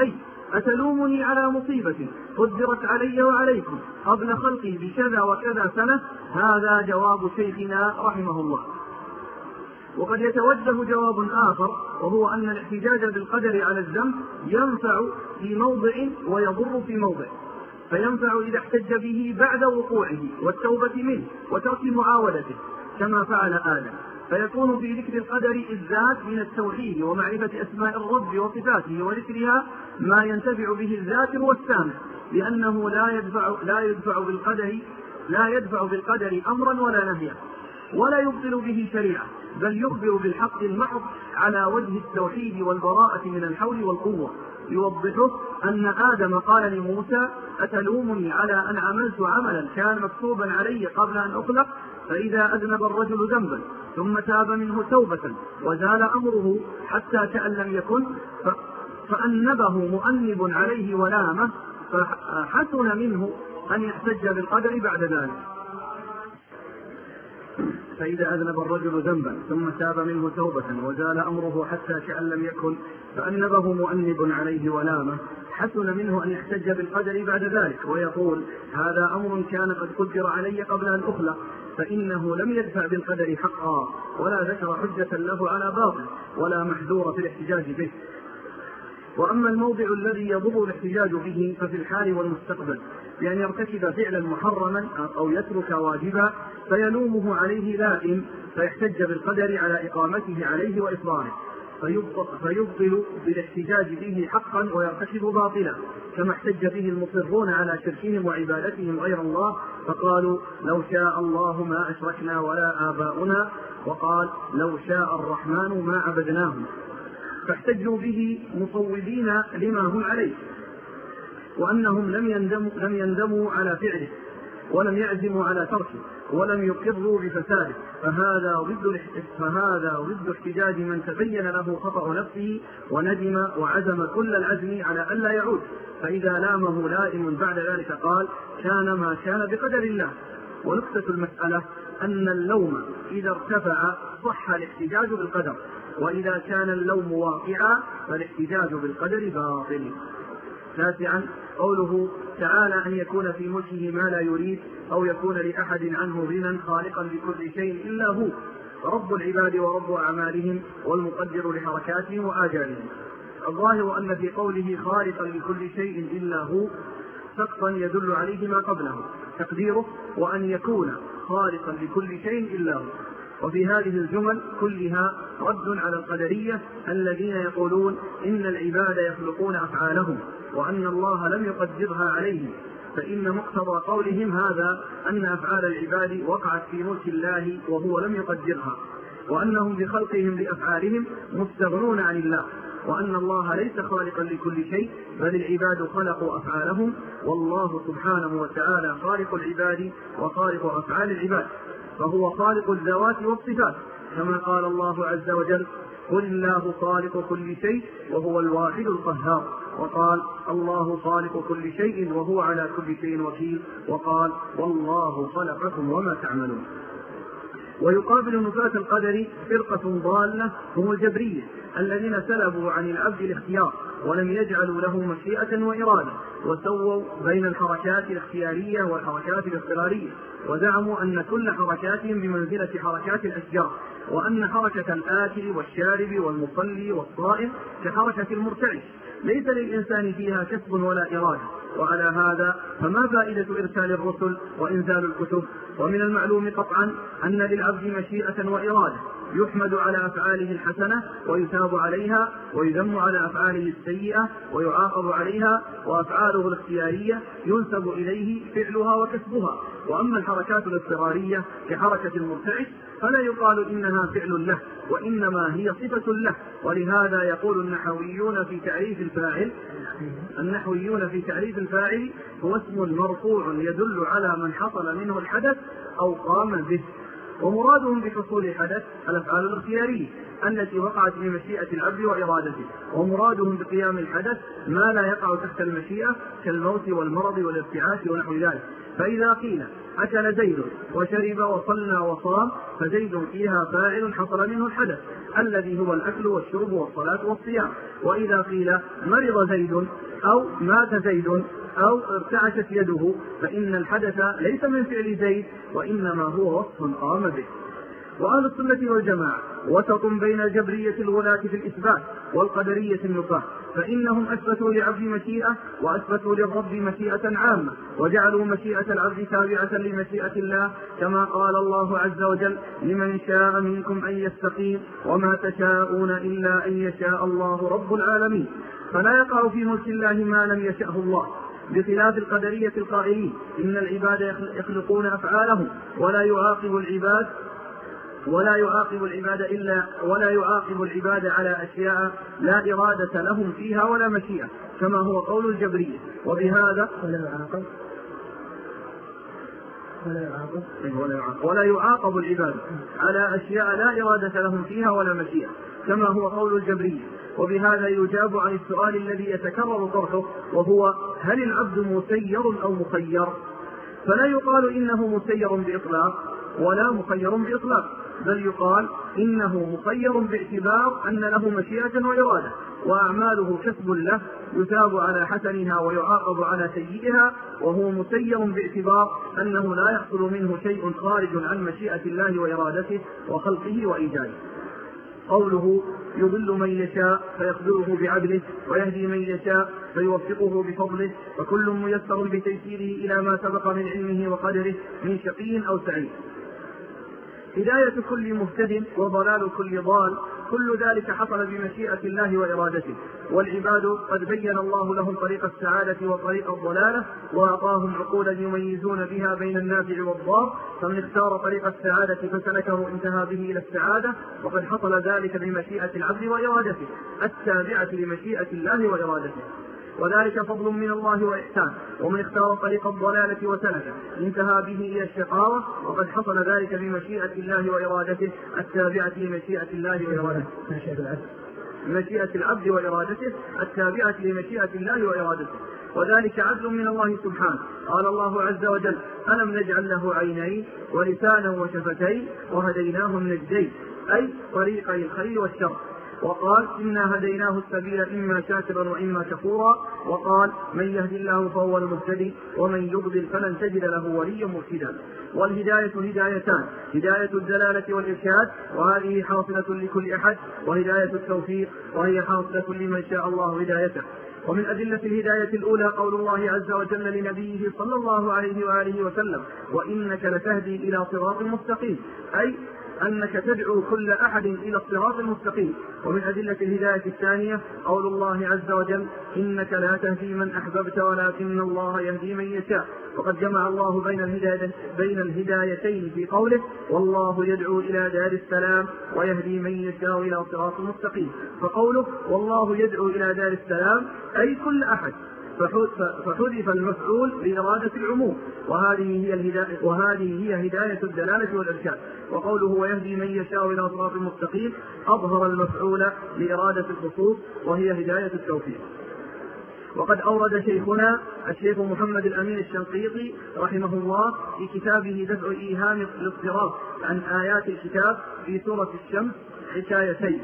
أتلومني على مصيبة قدرت علي وعليكم قبل خلقي بكذا وكذا سنة؟ هذا جواب شيخنا رحمه الله. وقد يتوجه جواب آخر، وهو أن الاحتجاج بالقدر على الذنب ينفع في موضع ويضر في موضع، فينفع إذا احتج به بعد وقوعه والتوبة منه وترك معاودته كما فعل آدم، فيكون في ذكر القدر الذات من التوحيد ومعرفة أسماء الرب وصفاته وذكرها ما ينتفع به الذاكر والسامع، لأنه لا يدفع لا يدفع بالقدر لا يدفع بالقدر أمرا ولا نهيا، ولا يبطل به شريعة، بل يخبر بالحق المحض على وجه التوحيد والبراءة من الحول والقوة. يوضحه أن آدم قال لموسى: أتلومني على أن عملت عملا كان مكتوبا علي قبل أن أخلق؟ فإذا أذنب الرجل ذنبا ثم تاب منه توبة وزال أمره حتى كأن لم يكن فأنبه مؤنب عليه ولامه، فحسن منه أن يحتج بالقدر بعد ذلك. فإذا أذنب الرجل ذنبا ثم تاب منه توبة وزال أمره حتى كأن لم يكن فأنبه مؤنب عليه ولامه، حسن منه أن يحتج بالقدر بعد ذلك ويقول: هذا أمر كان قد قدر علي قبل أن أخلق، فإنه لم يدفع بالقدر حقا ولا ذكر حجة له على باطل ولا محذور في الاحتجاج به. وأما الموضع الذي يضر الاحتجاج به ففي الحال والمستقبل، بأن يرتكب فعلا محرما أو يترك واجبا فيلومه عليه لائم، فيحتج بالقدر على إقامته عليه وإصراره، فيبطل بالاحتجاج به حقا ويرتكب باطلا، كما احتج به المصرون على شركهم وعبادتهم غير الله، فقالوا: لو شاء الله ما أشركنا ولا آباؤنا، وقال: لو شاء الرحمن ما عبدناهم، فاحتجوا به مصوبين لما هم عليه، وأنهم لم يندموا, لم يندموا على فعله ولم يعزموا على تركه ولم يقروا بفساده، فهذا ضد فهذا ضد احتجاج من تبين له خطأ نفسه وندم وعزم كل العزم على ألا يعود، فإذا لامه لائم بعد ذلك قال: كان ما كان بقدر الله. ونقطة المسألة أن اللوم إذا ارتفع صح الاحتجاج بالقدر، وإذا كان اللوم واقعا فالاحتجاج بالقدر باطل. تاسعا، قوله تعالى: أن يكون في ملكه ما لا يريد أو يكون لأحد عنه غنى خالقا لكل شيء إلا هو، رب العباد ورب أعمالهم والمقدر لحركاتهم وآجالهم. الظاهر أن في قوله خالقا لكل شيء إلا هو سقطا يدل عليه ما قبله، تقديره: وأن يكون خالقا لكل شيء إلا هو. وفي هذه الجمل كلها رد على القدرية الذين يقولون إن العباد يخلقون أفعالهم وأن الله لم يقدرها عليهم، فإن مقتضى قولهم هذا أن أفعال العباد وقعت في ملك الله وهو لم يقدرها، وأنهم بخلقهم لأفعالهم مستغنون عن الله، وأن الله ليس خالقا لكل شيء بل العباد خلقوا أفعالهم، والله سبحانه وتعالى خالق العباد وخالق أفعال العباد، فهو خالق الذوات والصفات، كما قال الله عز وجل: قل الله خالق كل شيء وهو الواحد القهار، وقال: الله خالق كل شيء وهو على كل شيء وكيل، وقال: والله خلقكم وما تعملون. ويقابل نفاة القدر فرقة ضالة هم الجبرية الذين سلبوا عن العبد الاختيار ولم يجعلوا له مشيئة وإرادة، وسووا بين الحركات الاختيارية والحركات الاضطرارية، وزعموا أن كل حركاتهم بمنزلة حركات الأشجار، وأن حركة الآكل والشارب والمصلي والصائم كحركة المرتعش ليس للإنسان فيها كسب ولا إرادة. وعلى هذا فما فائدة إرسال الرسل وإنزال الكتب؟ ومن المعلوم قطعا أن للعبد مشيئة وإرادة، يحمد على أفعاله الحسنة ويثاب عليها، ويذم على أفعاله السيئة ويعاقب عليها، وأفعاله الاختيارية ينسب إليه فعلها وكسبها. وأما الحركات الاضطرارية كحركة المرتعش فلا يقال إنها فعل له، وإنما هي صفة له. ولهذا يقول النحويون في تعريف الفاعل النحويون في تعريف الفاعل هو اسم مرفوع يدل على من حصل منه الحدث أو قام به. ومرادهم بحصول الحدث الأفعال الاختيارية التي وقعت بمشيئة العبد وإرادته، ومرادهم بقيام الحدث ما لا يقع تحت المشيئة كالموت والمرض والابتعاث ونحو ذلك. فإذا قيل أكل زيد وشرب وصلى وصام فزيد فيها فاعل حصل منه الحدث الذي هو الأكل والشرب والصلاة والصيام. وإذا قيل مرض زيد أو مات زيد أو ارتعشت يده فإن الحدث ليس من فعل زيد وإنما هو وصف قام به. وأهل السنة والجماعة وسط بين الجبرية الولاة في الإثبات والقدرية النفاة، فإنهم أثبتوا لعبد مشيئة وأثبتوا للرب مشيئة عامة، وجعلوا مشيئة العبد تابعة لمشيئة الله، كما قال الله عز وجل: لمن شاء منكم أن يستقيم وما تشاءون إلا أن يشاء الله رب العالمين. فلا يقع في ملك الله ما لم يشأه الله، بخلاف القدرية القائلين إن العباد يخلقون أفعالهم ولا يعاقب العباد ولا يعاقب العباد إلا ولا يعاقب العباد على أشياء لا إرادة لهم فيها ولا مشيئة، كما هو قول الجبرية. وبهذا ولا يعاقب ولا يعاقب ولا يعاقب العباد على أشياء لا إرادة لهم فيها ولا مشيئة، كما هو قول الجبرية. وبهذا يجاب عن السؤال الذي يتكرر طرحه، وهو: هل العبد مسير أو مخير؟ فلا يقال إنه مسير بإطلاق ولا مخير بإطلاق، بل يقال إنه مخير باعتبار أن له مشيئة وإرادة، وأعماله كسب له يثاب على حسنها ويعاقب على سيئها، وهو مسير باعتبار أنه لا يحصل منه شيء خارج عن مشيئة الله وإرادته وخلقه وإيجاده. قوله: يضل من يشاء فيخذله بعدله ويهدي من يشاء فيوفقه بفضله، وكل ميسر بتيسيره إلى ما سبق من علمه وقدره من شقي أو سعيد. هداية كل مهتد وضلال كل ضال، كل ذلك حصل بمشيئة الله وإرادته، والعباد قد بين الله لهم طريق السعادة وطريق الضلالة، وأعطاهم عقولا يميزون بها بين النافع والضار، فمن اختار طريق السعادة فسلكه انتهى به إلى السعادة، وقد حصل ذلك بمشيئة العبد وإرادته التابعة لمشيئة الله وإرادته، وذلك فضل من الله وإحسان. ومن اختار طريق الضلالة وسلكه انتهى به إلى الشقاوة، وقد حصل ذلك بمشيئة الله وإرادته التابعة لمشيئة الله وإرادته مشيئة العبد وإرادته التابعة لمشيئة الله وإرادته، وذلك عدل من الله سبحانه. قال الله عز وجل: ألم نجعل له عينين ولسانا وشفتين وهديناه النجدين، أي طريقي الخير والشر. وقال: إنا هديناه السبيل إما شاكرا وإما كفورا. وقال: من يهدي الله فهو المهتدي ومن يضلل فلن تجد له وليا مرشدا. والهداية هدايتان: هداية الدلالة والإرشاد، وهذه حاصلة لكل أحد، وهداية التوفيق، وهي حاصلة لمن شاء الله هدايته. ومن أدلة الهداية الأولى قول الله عز وجل لنبيه صلى الله عليه وآله وسلم: وإنك لتهدي إلى صراط مستقيم، أي أنك تدعو كل أحد إلى الصراط المستقيم. ومن أدلة الهداية الثانية قول الله عز وجل: إنك لا تهدي من أحببت ولكن الله يهدي من يشاء. وقد جمع الله بين الهداية بين الهدايتين في قوله: والله يدعو إلى دار السلام ويهدي من يشاء إلى صراط مستقيم. فقوله والله يدعو إلى دار السلام أي كل أحد، فحذف المفعول لإرادة العموم، وهذه هي الهداية وهذه هي هداية الدلالة والإرشاد. وقوله ويهدي من يشاء إلى صراط مستقيم أظهر المفعول لإرادة الخصوص، وهي هداية التوفيق. وقد أورد شيخنا الشيخ محمد الأمين الشنقيطي رحمه الله في كتابه دفع إيهام الاضطراب عن آيات الكتاب في سورة الشمس حكايتين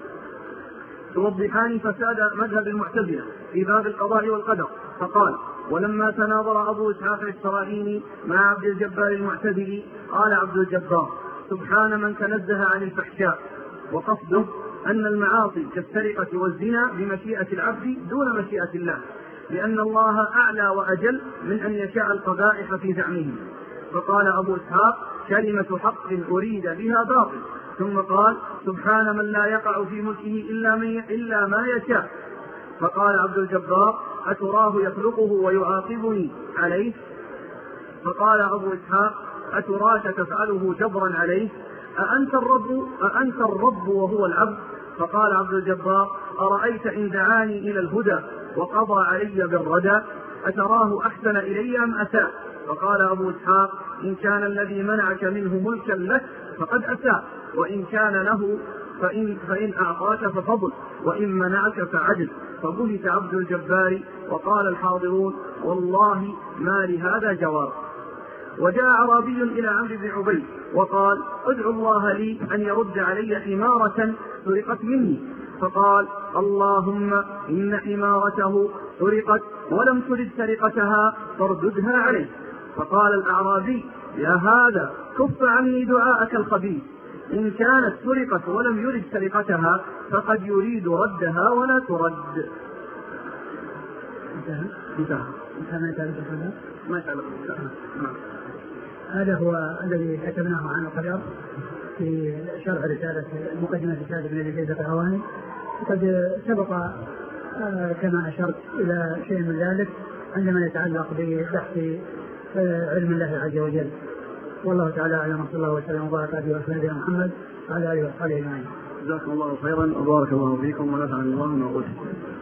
توضحان فساد مذهب المعتزلة في باب القضاء والقدر. فقال: ولما تناظر أبو إسحاق الإسرائيلي مع عبد الجبار المعتزلي قال عبد الجبار: سبحان من تنزه عن الفحشاء. وقصده أن المعاصي كالسرقة والزنا بمشيئة العبد دون مشيئة الله، لأن الله أعلى وأجل من أن يشاء القبائح في زعمه. فقال أبو إسحاق: كلمة حق أريد بها باطل. ثم قال: سبحان من لا يقع في ملكه إلا, من إلا ما يشاء. فقال عبد الجبار: أتراه يخلقه ويعاقبني عليه؟ فقال أبو إسحاق: أتراك تفعله جبرا عليه؟ أأنت الرب, أأنت الرب وهو العبد؟ فقال عبد الجبار: أرأيت إن دعاني إلى الهدى وقضى علي بالردى أتراه أحسن إلي أم أساء؟ فقال أبو إسحاق: إن كان الذي منعك منه ملكا لك فقد أساء، وإن كان له فإن, فإن أعطاك ففضل، وإن منعك فعدل. فبهت عبد الجبار، وقال الحاضرون: والله ما لهذا جواب. وجاء أعرابي إلى عمرو بن عبيد وقال ادعو الله لي أن يرد علي حمارة سرقت مني، فقال اللهم إن حمارته سرقت ولم ترد سرقتها فارددها عليه. فقال الأعرابي يا هذا كف عني دعاءك الخبيث، إن كانت سرقت ولم يرد سرقتها فقد يريد ردها ولا ترد. انتهى ما يتعلق هذا ما يتعلق هذا هو الذي كتبناه عن القدر في شرح رسالة مقدمة رسالة ابن أبي زيد القيرواني. وقد سبق كما أشرت إلى شيء من ذلك عندما يتعلق ببحث علم الله عز وجل. والله تعالى أعلم، صلى الله وسلم وبارك على سيدنا محمد وعلى آله وصحبه أجمعين. جزاكم الله خيرا وبارك الله فيكم ونفعنا الله ما قلت.